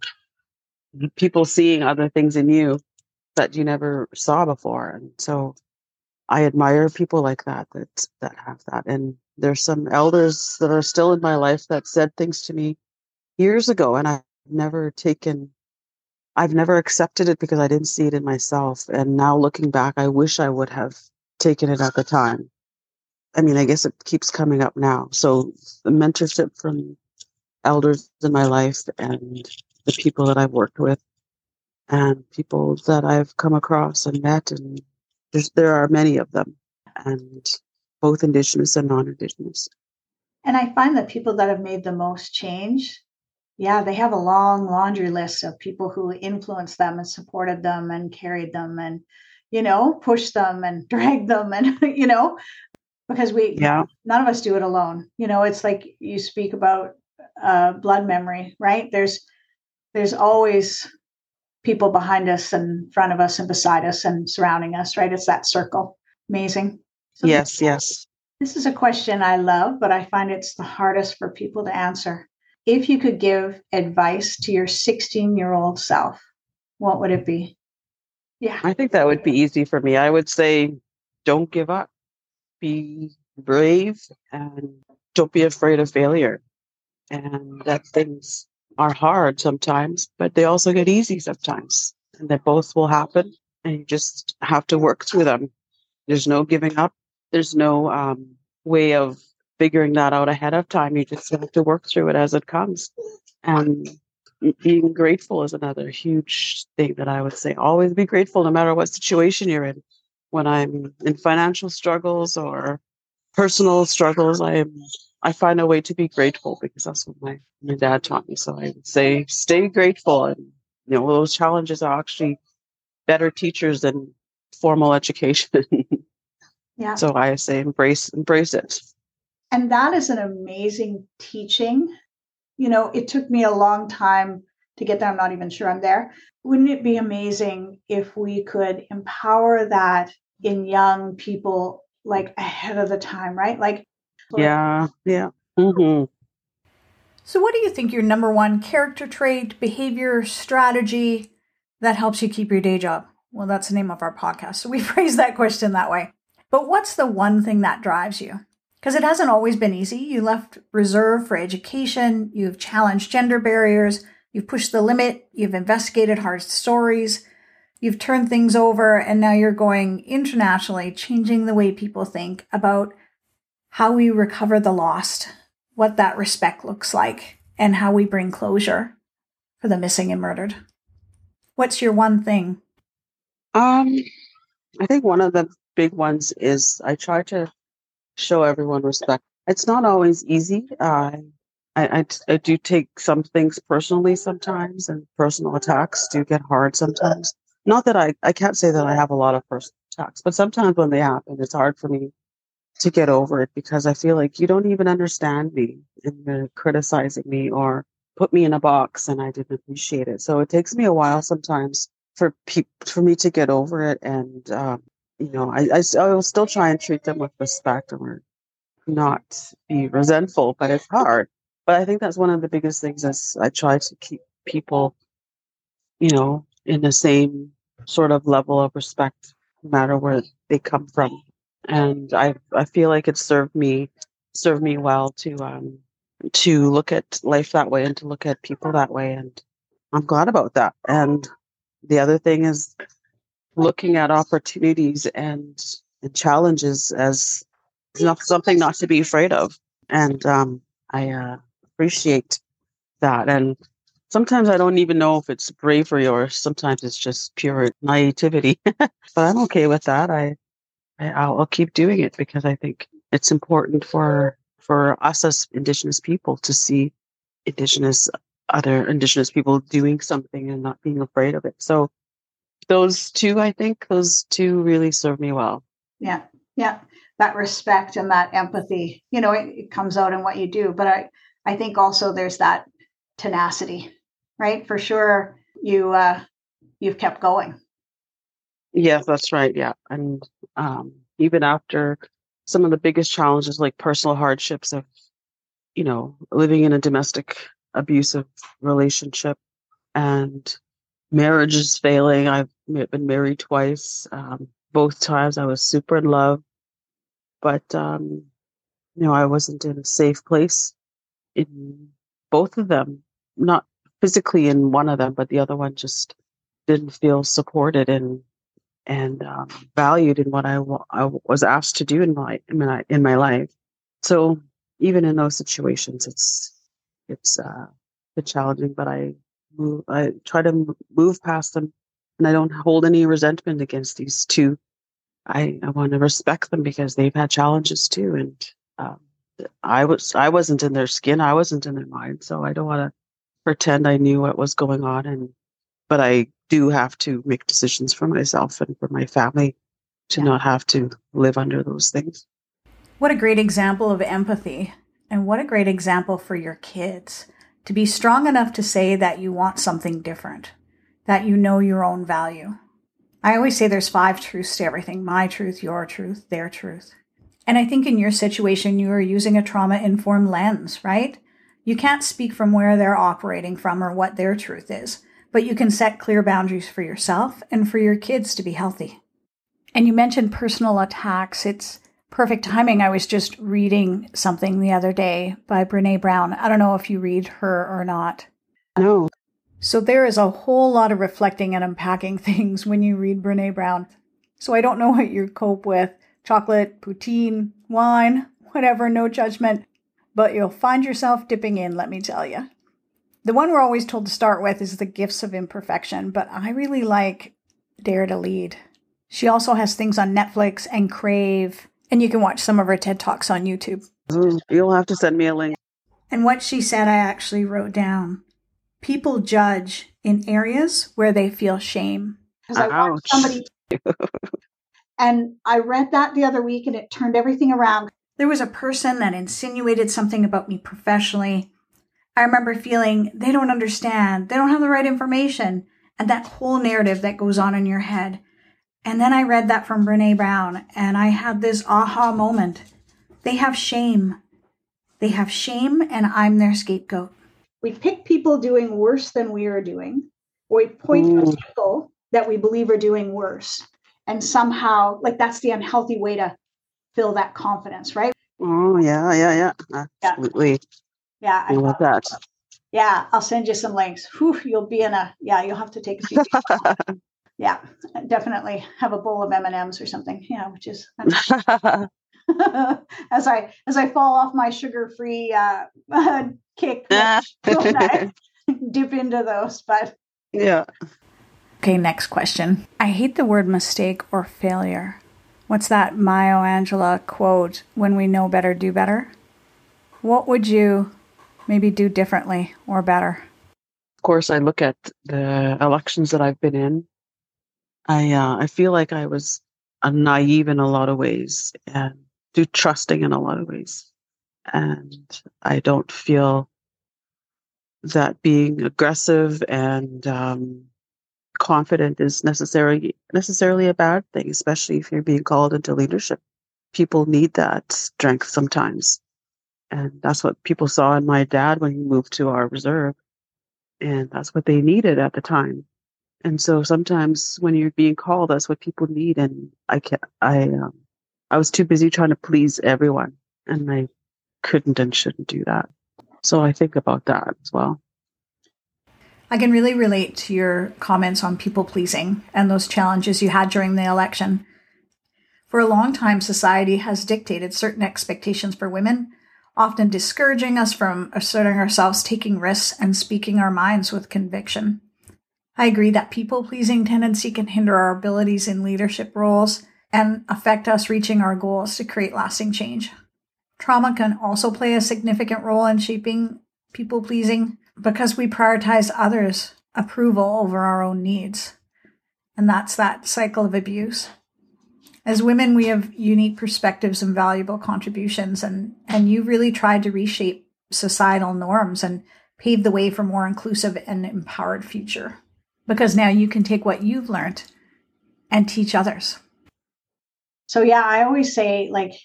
people seeing other things in you that you never saw before. And so I admire people like that that that have that. And there's some elders that are still in my life that said things to me years ago, and I've never taken, I've never accepted it because I didn't see it in myself. And now looking back, I wish I would have taken it at the time. I mean, I guess it keeps coming up now. So the mentorship from elders in my life and the people that I've worked with and people that I've come across and met, and there's, there are many of them, and both Indigenous and non-Indigenous. And I find that people that have made the most change, yeah, they have a long laundry list of people who influenced them and supported them and carried them and, you know, pushed them and dragged them and, you know, because we, Yeah. none of us do it alone. You know, it's like you speak about uh, blood memory, right? There's, there's always people behind us and in front of us and beside us and surrounding us, right? It's that circle. Amazing. So Yes, this, yes. This is a question I love, but I find it's the hardest for people to answer. If you could give advice to your sixteen-year-old self, what would it be? Yeah. I think that would be easy for me. I would say, don't give up. Be brave and don't be afraid of failure. And that things are hard sometimes, but they also get easy sometimes. And that both will happen. And you just have to work through them. There's no giving up. There's no um, way of figuring that out ahead of time. You just have to work through it as it comes. And being grateful is another huge thing that I would say. Always be grateful no matter what situation you're in. When I'm in financial struggles or personal struggles, I am I find a way to be grateful because that's what my, my dad taught me. So I would say stay grateful, and you know, those challenges are actually better teachers than formal education. Yeah. So I say embrace embrace it. And that is an amazing teaching. You know, it took me a long time to get there. I'm not even sure I'm there. Wouldn't it be amazing if we could empower that in young people, like ahead of the time, right? Like, Yeah, yeah. Mm-hmm. So, what do you think your number one character trait, behavior, strategy that helps you keep your day job? Well, that's the name of our podcast. So, we phrase that question that way. But what's the one thing that drives you? Because it hasn't always been easy. You left reserve for education. You've challenged gender barriers. You've pushed the limit. You've investigated hard stories. You've turned things over. And now you're going internationally, changing the way people think about how we recover the lost, what that respect looks like, and how we bring closure for the missing and murdered. What's your one thing? Um, I think one of the big ones is I try to show everyone respect. It's not always easy. Uh, I, I, I do take some things personally sometimes, and personal attacks do get hard sometimes. Not that I, I can't say that I have a lot of personal attacks, but sometimes when they happen, it's hard for me to get over it because I feel like you don't even understand me and you're criticizing me or put me in a box and I didn't appreciate it. So it takes me a while sometimes for pe- for me to get over it. And, um, you know, I, I, I will still try and treat them with respect or not be resentful, but it's hard. But I think that's one of the biggest things is I try to keep people, you know, in the same sort of level of respect, no matter where they come from. And I I feel like it served me served me well to um to look at life that way and to look at people that way, and I'm glad about that. And the other thing is looking at opportunities and, and challenges as not something not to be afraid of. And um, I uh, appreciate that. And sometimes I don't even know if it's bravery or sometimes it's just pure naivety. But I'm okay with that. I, I I'll, I'll keep doing it because I think it's important for for us as Indigenous people to see Indigenous other Indigenous people doing something and not being afraid of it. So those two, I think, those two really serve me well. Yeah, yeah, that respect and that empathy, you know, it, it comes out in what you do. But I, I think also there's that tenacity, right? For sure, you uh, you've kept going. Yes, that's right. Yeah, and um, even after some of the biggest challenges, like personal hardships of, you know, living in a domestic abusive relationship and marriage is failing. I've been married twice. Um, both times I was super in love, but, um, you know, I wasn't in a safe place in both of them, not physically in one of them, but the other one just didn't feel supported and and um, valued in what I, wa- I was asked to do in my in my in my life. So even in those situations, it's it's uh, it's challenging, but I move, I try to m- move past them, and I don't hold any resentment against these two. I, I want to respect them because they've had challenges too, and um, I was I wasn't in their skin, I wasn't in their mind, so I don't want to pretend I knew what was going on. And but I do have to make decisions for myself and for my family to Yeah. not have to live under those things. What a great example of empathy, and what a great example for your kids to be strong enough to say that you want something different, that you know your own value. I always say there's five truths to everything: my truth, your truth, their truth. And I think in your situation, you are using a trauma-informed lens, right? You can't speak from where they're operating from or what their truth is, but you can set clear boundaries for yourself and for your kids to be healthy. And you mentioned personal attacks. It's perfect timing. I was just reading something the other day by Brene Brown. I don't know if you read her or not. No. So there is a whole lot of reflecting and unpacking things when you read Brene Brown. So I don't know what you cope with. Chocolate, poutine, wine, whatever, no judgment. But you'll find yourself dipping in, let me tell you. The one we're always told to start with is The Gifts of Imperfection, but I really like Dare to Lead. She also has things on Netflix and Crave, and you can watch some of her TED Talks on YouTube. Mm, You'll have to send me a link. And what she said, I actually wrote down. People judge in areas where they feel shame. Because I watched Ouch. somebody, and I read that the other week, and it turned everything around. There was a person that insinuated something about me professionally. I remember feeling they don't understand, they don't have the right information, and that whole narrative that goes on in your head. And then I read that from Brene Brown, and I had this aha moment. They have shame. They have shame, and I'm their scapegoat. We pick people doing worse than we are doing, or we point Mm. to people that we believe are doing worse. And somehow, like, that's the unhealthy way to fill that confidence, right? Oh, yeah, yeah, yeah. Absolutely. Yeah. I I love thought- that. Yeah, I'll send you some links. Whew, you'll be in a, yeah, you'll have to take a few. Yeah, definitely have a bowl of M and M's or something. Yeah, which is as I as I fall off my sugar-free uh, kick, I dip into those. But yeah. Okay, next question. I hate the word mistake or failure. What's that Maya Angelou quote? When we know better, do better. What would you maybe do differently or better? Of course, I look at the elections that I've been in. I uh, I feel like I was uh, naive in a lot of ways and too trusting in a lot of ways, and I don't feel that being aggressive and um, confident is necessarily necessarily a bad thing, especially if you're being called into leadership. People need that strength sometimes, and that's what people saw in my dad when he moved to our reserve, and that's what they needed at the time. And so sometimes when you're being called, that's what people need. And I can't, I, um, I was too busy trying to please everyone, and I couldn't and shouldn't do that. So I think about that as well. I can really relate to your comments on people pleasing and those challenges you had during the election. For a long time, society has dictated certain expectations for women, often discouraging us from asserting ourselves, taking risks, and speaking our minds with conviction. I agree that people-pleasing tendency can hinder our abilities in leadership roles and affect us reaching our goals to create lasting change. Trauma can also play a significant role in shaping people-pleasing because we prioritize others' approval over our own needs. And that's that cycle of abuse. As women, we have unique perspectives and valuable contributions, and, and you really tried to reshape societal norms and pave the way for a more inclusive and empowered future. Because now you can take what you've learned and teach others. So, yeah, I always say, like,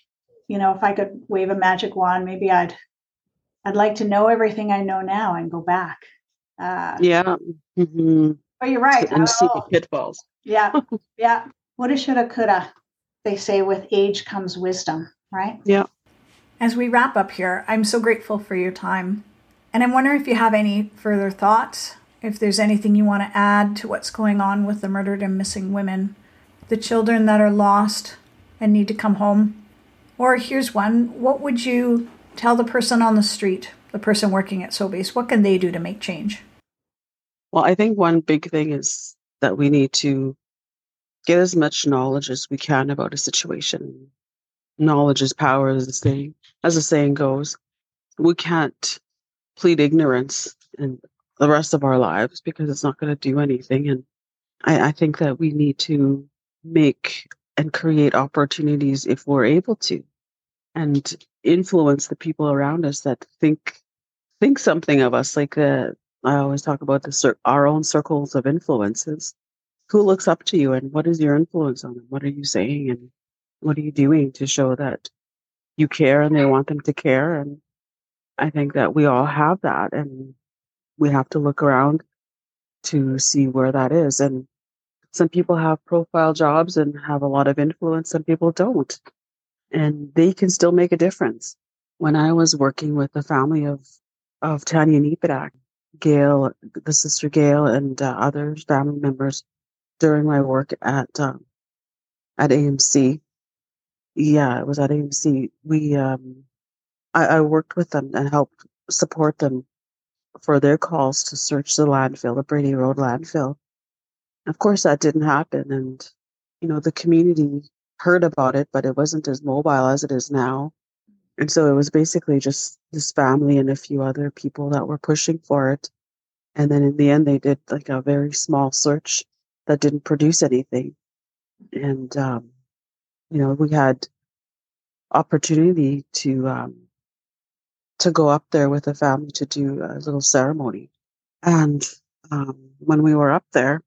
you know, if I could wave a magic wand, maybe I'd I'd like to know everything I know now and go back. Uh, Yeah. Mm-hmm. but you're right. I And don't see the know. pitfalls. Yeah, yeah. Woulda, shoulda, coulda. They say with age comes wisdom, right? Yeah. As we wrap up here, I'm so grateful for your time. And I'm wondering if you have any further thoughts, if there's anything you want to add to what's going on with the murdered and missing women, the children that are lost and need to come home. Or here's one, what would you tell the person on the street, the person working at Sobeys, what can they do to make change? Well, I think one big thing is that we need to get as much knowledge as we can about a situation. Knowledge is power, as the saying, as the saying goes. We can't plead ignorance in the rest of our lives because it's not going to do anything. And I, I think that we need to make and create opportunities if we're able to, and influence the people around us that think think something of us. Like uh, I always talk about the cir- our own circles of influences. Who looks up to you, and what is your influence on them? What are you saying, and what are you doing to show that you care and they want them to care? And I think that we all have that, and we have to look around to see where that is. And some people have profile jobs and have a lot of influence, some people don't, and they can still make a difference. When I was working with the family of of Tanya Nipadak, Gail, the sister Gail, and uh, other family members during my work at um, at A M C, yeah, it was at A M C. We um, I, I worked with them and helped support them for their calls to search the landfill, the Brady Road landfill. Of course, that didn't happen, and you know the community heard about it, but it wasn't as mobile as it is now. And so it was basically just this family and a few other people that were pushing for it. And then in the end, they did like a very small search that didn't produce anything. And um, you know, we had opportunity to um, to go up there with the family to do a little ceremony. And um, when we were up there,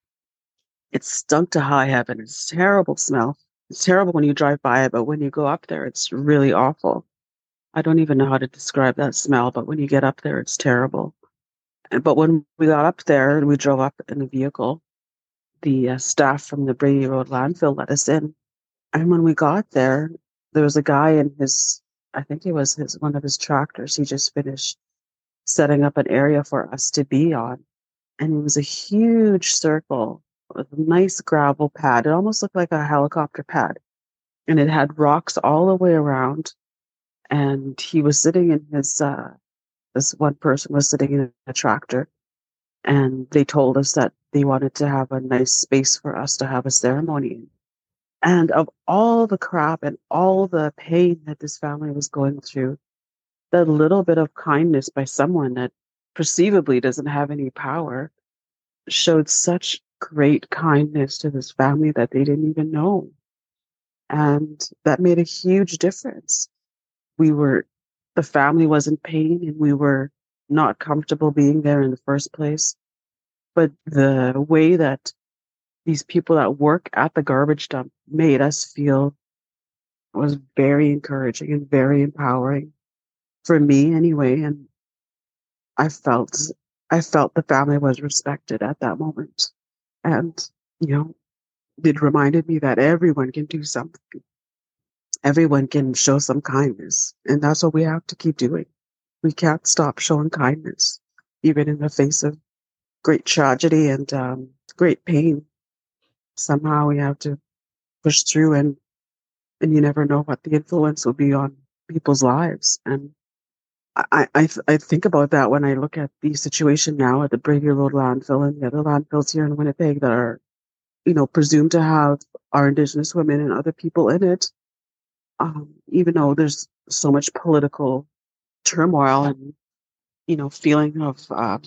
it stunk to high heaven. It's a terrible smell. It's terrible when you drive by it, but when you go up there, it's really awful. I don't even know how to describe that smell, but when you get up there, it's terrible. And- But when we got up there and we drove up in the vehicle, the uh, staff from the Brady Road landfill let us in. And when we got there, there was a guy in his, I think it was his one of his tractors. He just finished setting up an area for us to be on. And it was a huge circle with a nice gravel pad. It almost looked like a helicopter pad. And it had rocks all the way around. And he was sitting in his, uh, this one person was sitting in a tractor. And they told us that they wanted to have a nice space for us to have a ceremony in. And of all the crap and all the pain that this family was going through, that little bit of kindness by someone that perceivably doesn't have any power showed such great kindness to this family that they didn't even know. And that made a huge difference. We were, the family was in pain and we were not comfortable being there in the first place. But the way that these people that work at the garbage dump made us feel was very encouraging and very empowering for me anyway. And I felt, I felt the family was respected at that moment. And, you know, it reminded me that everyone can do something. Everyone can show some kindness. And that's what we have to keep doing. We can't stop showing kindness, even in the face of great tragedy and um, great pain. Somehow we have to push through, and, and you never know what the influence will be on people's lives. And I, I, I think about that when I look at the situation now at the Brady Road landfill and the other landfills here in Winnipeg that are, you know, presumed to have our Indigenous women and other people in it. Um, even though there's so much political turmoil and, you know, feeling of uh,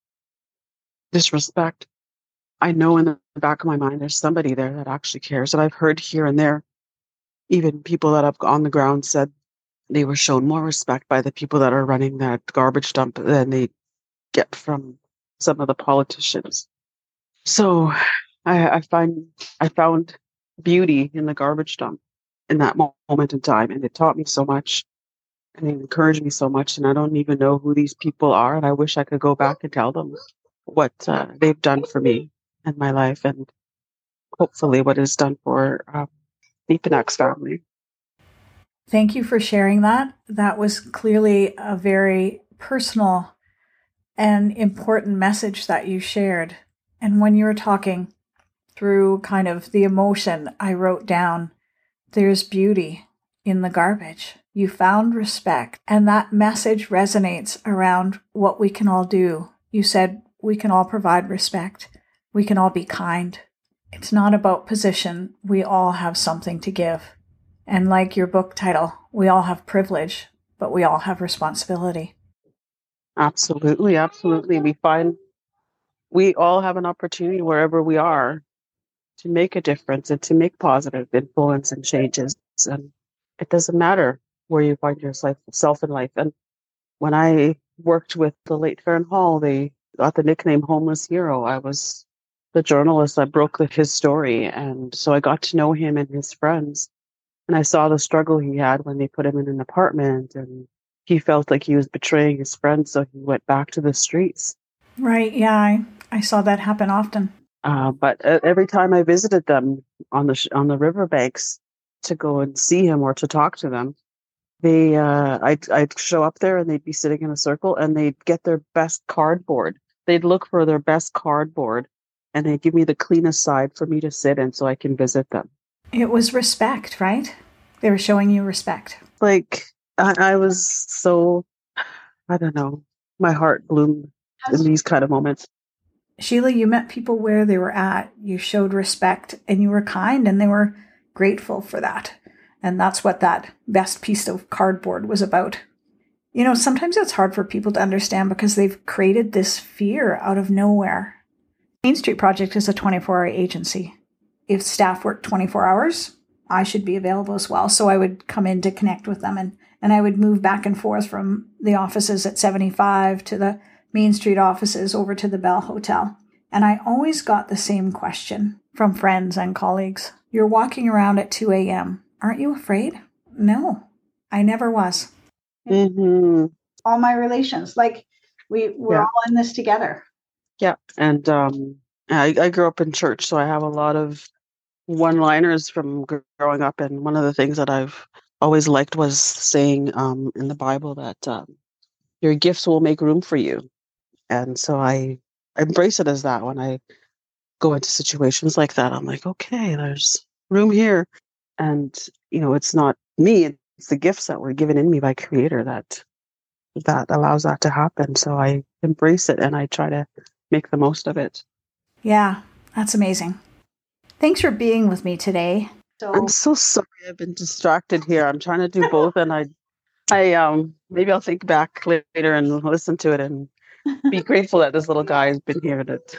disrespect, I know in the back of my mind there's somebody there that actually cares. And I've heard here and there, even people that have on the ground said they were shown more respect by the people that are running that garbage dump than they get from some of the politicians. So I, I find I found beauty in the garbage dump, in that mo- moment in time. And it taught me so much and it encouraged me so much. And I don't even know who these people are. And I wish I could go back and tell them what uh, they've done for me in my life and hopefully what it's done for uh, the Panax family. Thank you for sharing that. That was clearly a very personal and important message that you shared. And when you were talking through kind of the emotion, I wrote down, there's beauty in the garbage. You found respect. And that message resonates around what we can all do. You said we can all provide respect. We can all be kind. It's not about position. We all have something to give. And like your book title, we all have privilege, but we all have responsibility. Absolutely, absolutely. We find we all have an opportunity wherever we are to make a difference and to make positive influence and changes. And it doesn't matter where you find yourself in life. And when I worked with the late Farron Hall, they got the nickname Homeless Hero. I was the journalist that broke his story. And so I got to know him and his friends. And I saw the struggle he had when they put him in an apartment. And he felt like he was betraying his friends. So he went back to the streets. Right. Yeah. I, I saw that happen often. Uh, but uh, every time I visited them on the sh- on the riverbanks to go and see him or to talk to them, they uh, I'd I'd show up there and they'd be sitting in a circle and they'd get their best cardboard. They'd look for their best cardboard and they'd give me the cleanest side for me to sit in so I can visit them. It was respect, right? They were showing you respect. Like I, I was so I don't know. My heart bloomed in these kind of moments. Sheila, you met people where they were at. You showed respect and you were kind and they were grateful for that. And that's what that best piece of cardboard was about. You know, sometimes it's hard for people to understand because they've created this fear out of nowhere. Main Street Project is a twenty-four hour agency. If staff work twenty-four hours, I should be available as well. So I would come in to connect with them and, and I would move back and forth from the offices at seventy-five to the Main Street offices over to the Bell Hotel. And I always got the same question from friends and colleagues. You're walking around at two a.m. Aren't you afraid? No, I never was. Mm-hmm. All my relations, like we, we're Yeah. all in this together. Yeah. And um, I, I grew up in church, so I have a lot of one-liners from gr- growing up. And one of the things that I've always liked was saying um, in the Bible that um, your gifts will make room for you. And so I embrace it as that when I go into situations like that. I'm like, okay, there's room here. And, you know, it's not me, it's the gifts that were given in me by Creator that that allows that to happen. So I embrace it and I try to make the most of it. Yeah, that's amazing. Thanks for being with me today. So I'm so sorry I've been distracted here. I'm trying to do both and I I um maybe I'll think back later and listen to it and be grateful that this little guy has been here. That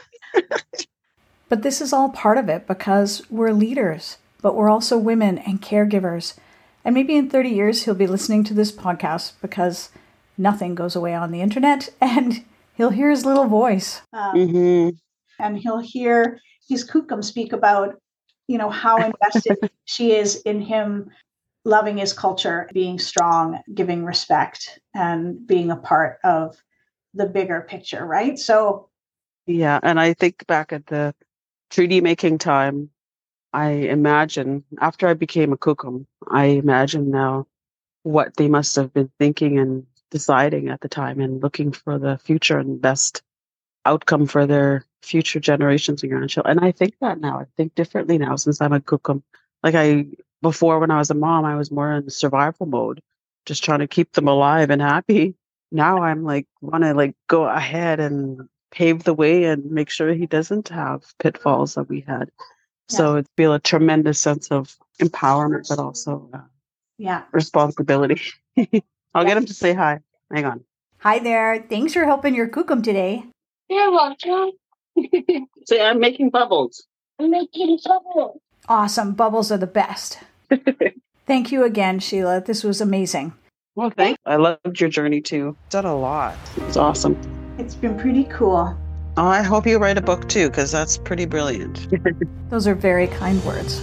But this is all part of it because we're leaders, but we're also women and caregivers. And maybe in thirty years, he'll be listening to this podcast because nothing goes away on the internet and he'll hear his little voice. um, mm-hmm. and he'll hear his Kukum speak about, you know, how invested she is in him loving his culture, being strong, giving respect, and being a part of the bigger picture, right? So Yeah, and I think back at the treaty making time, I imagine after I became a Kukum, I imagine now what they must have been thinking and deciding at the time and looking for the future and best outcome for their future generations and grandchildren. And I think that now. I think differently now since I'm a Kukum. Like I before when I was a mom, I was more in survival mode, just trying to keep them alive and happy. Now I'm like want to like go ahead and pave the way and make sure he doesn't have pitfalls that we had. Yeah. So it's feel a tremendous sense of empowerment, but also uh, yeah, responsibility. I'll get him to say hi. Hang on. Hi there. Thanks for helping your Kukum today. You're welcome. Say, I'm making bubbles. I'm making bubbles. Awesome. Bubbles are the best. Thank you again, Sheila. This was amazing. Well, thanks. I loved your journey too. Done a lot. It was awesome. it's been pretty cool. Oh, I hope you write a book too, because that's pretty brilliant. Those are very kind words.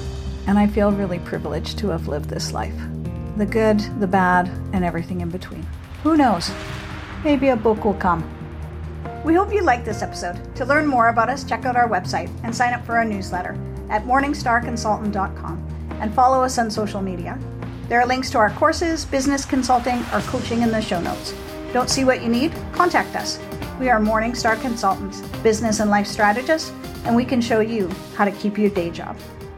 and I feel really privileged to have lived this life. The good, the bad, and everything in between. Who knows? Maybe a book will come. We hope you liked this episode. To learn more about us, check out our website and sign up for our newsletter at morningstar consultant dot com and follow us on social media. There are links to our courses, business consulting, or coaching in the show notes. Don't see what you need? Contact us. We are Morningstar Consultants, business and life strategists, and we can show you how to keep your day job.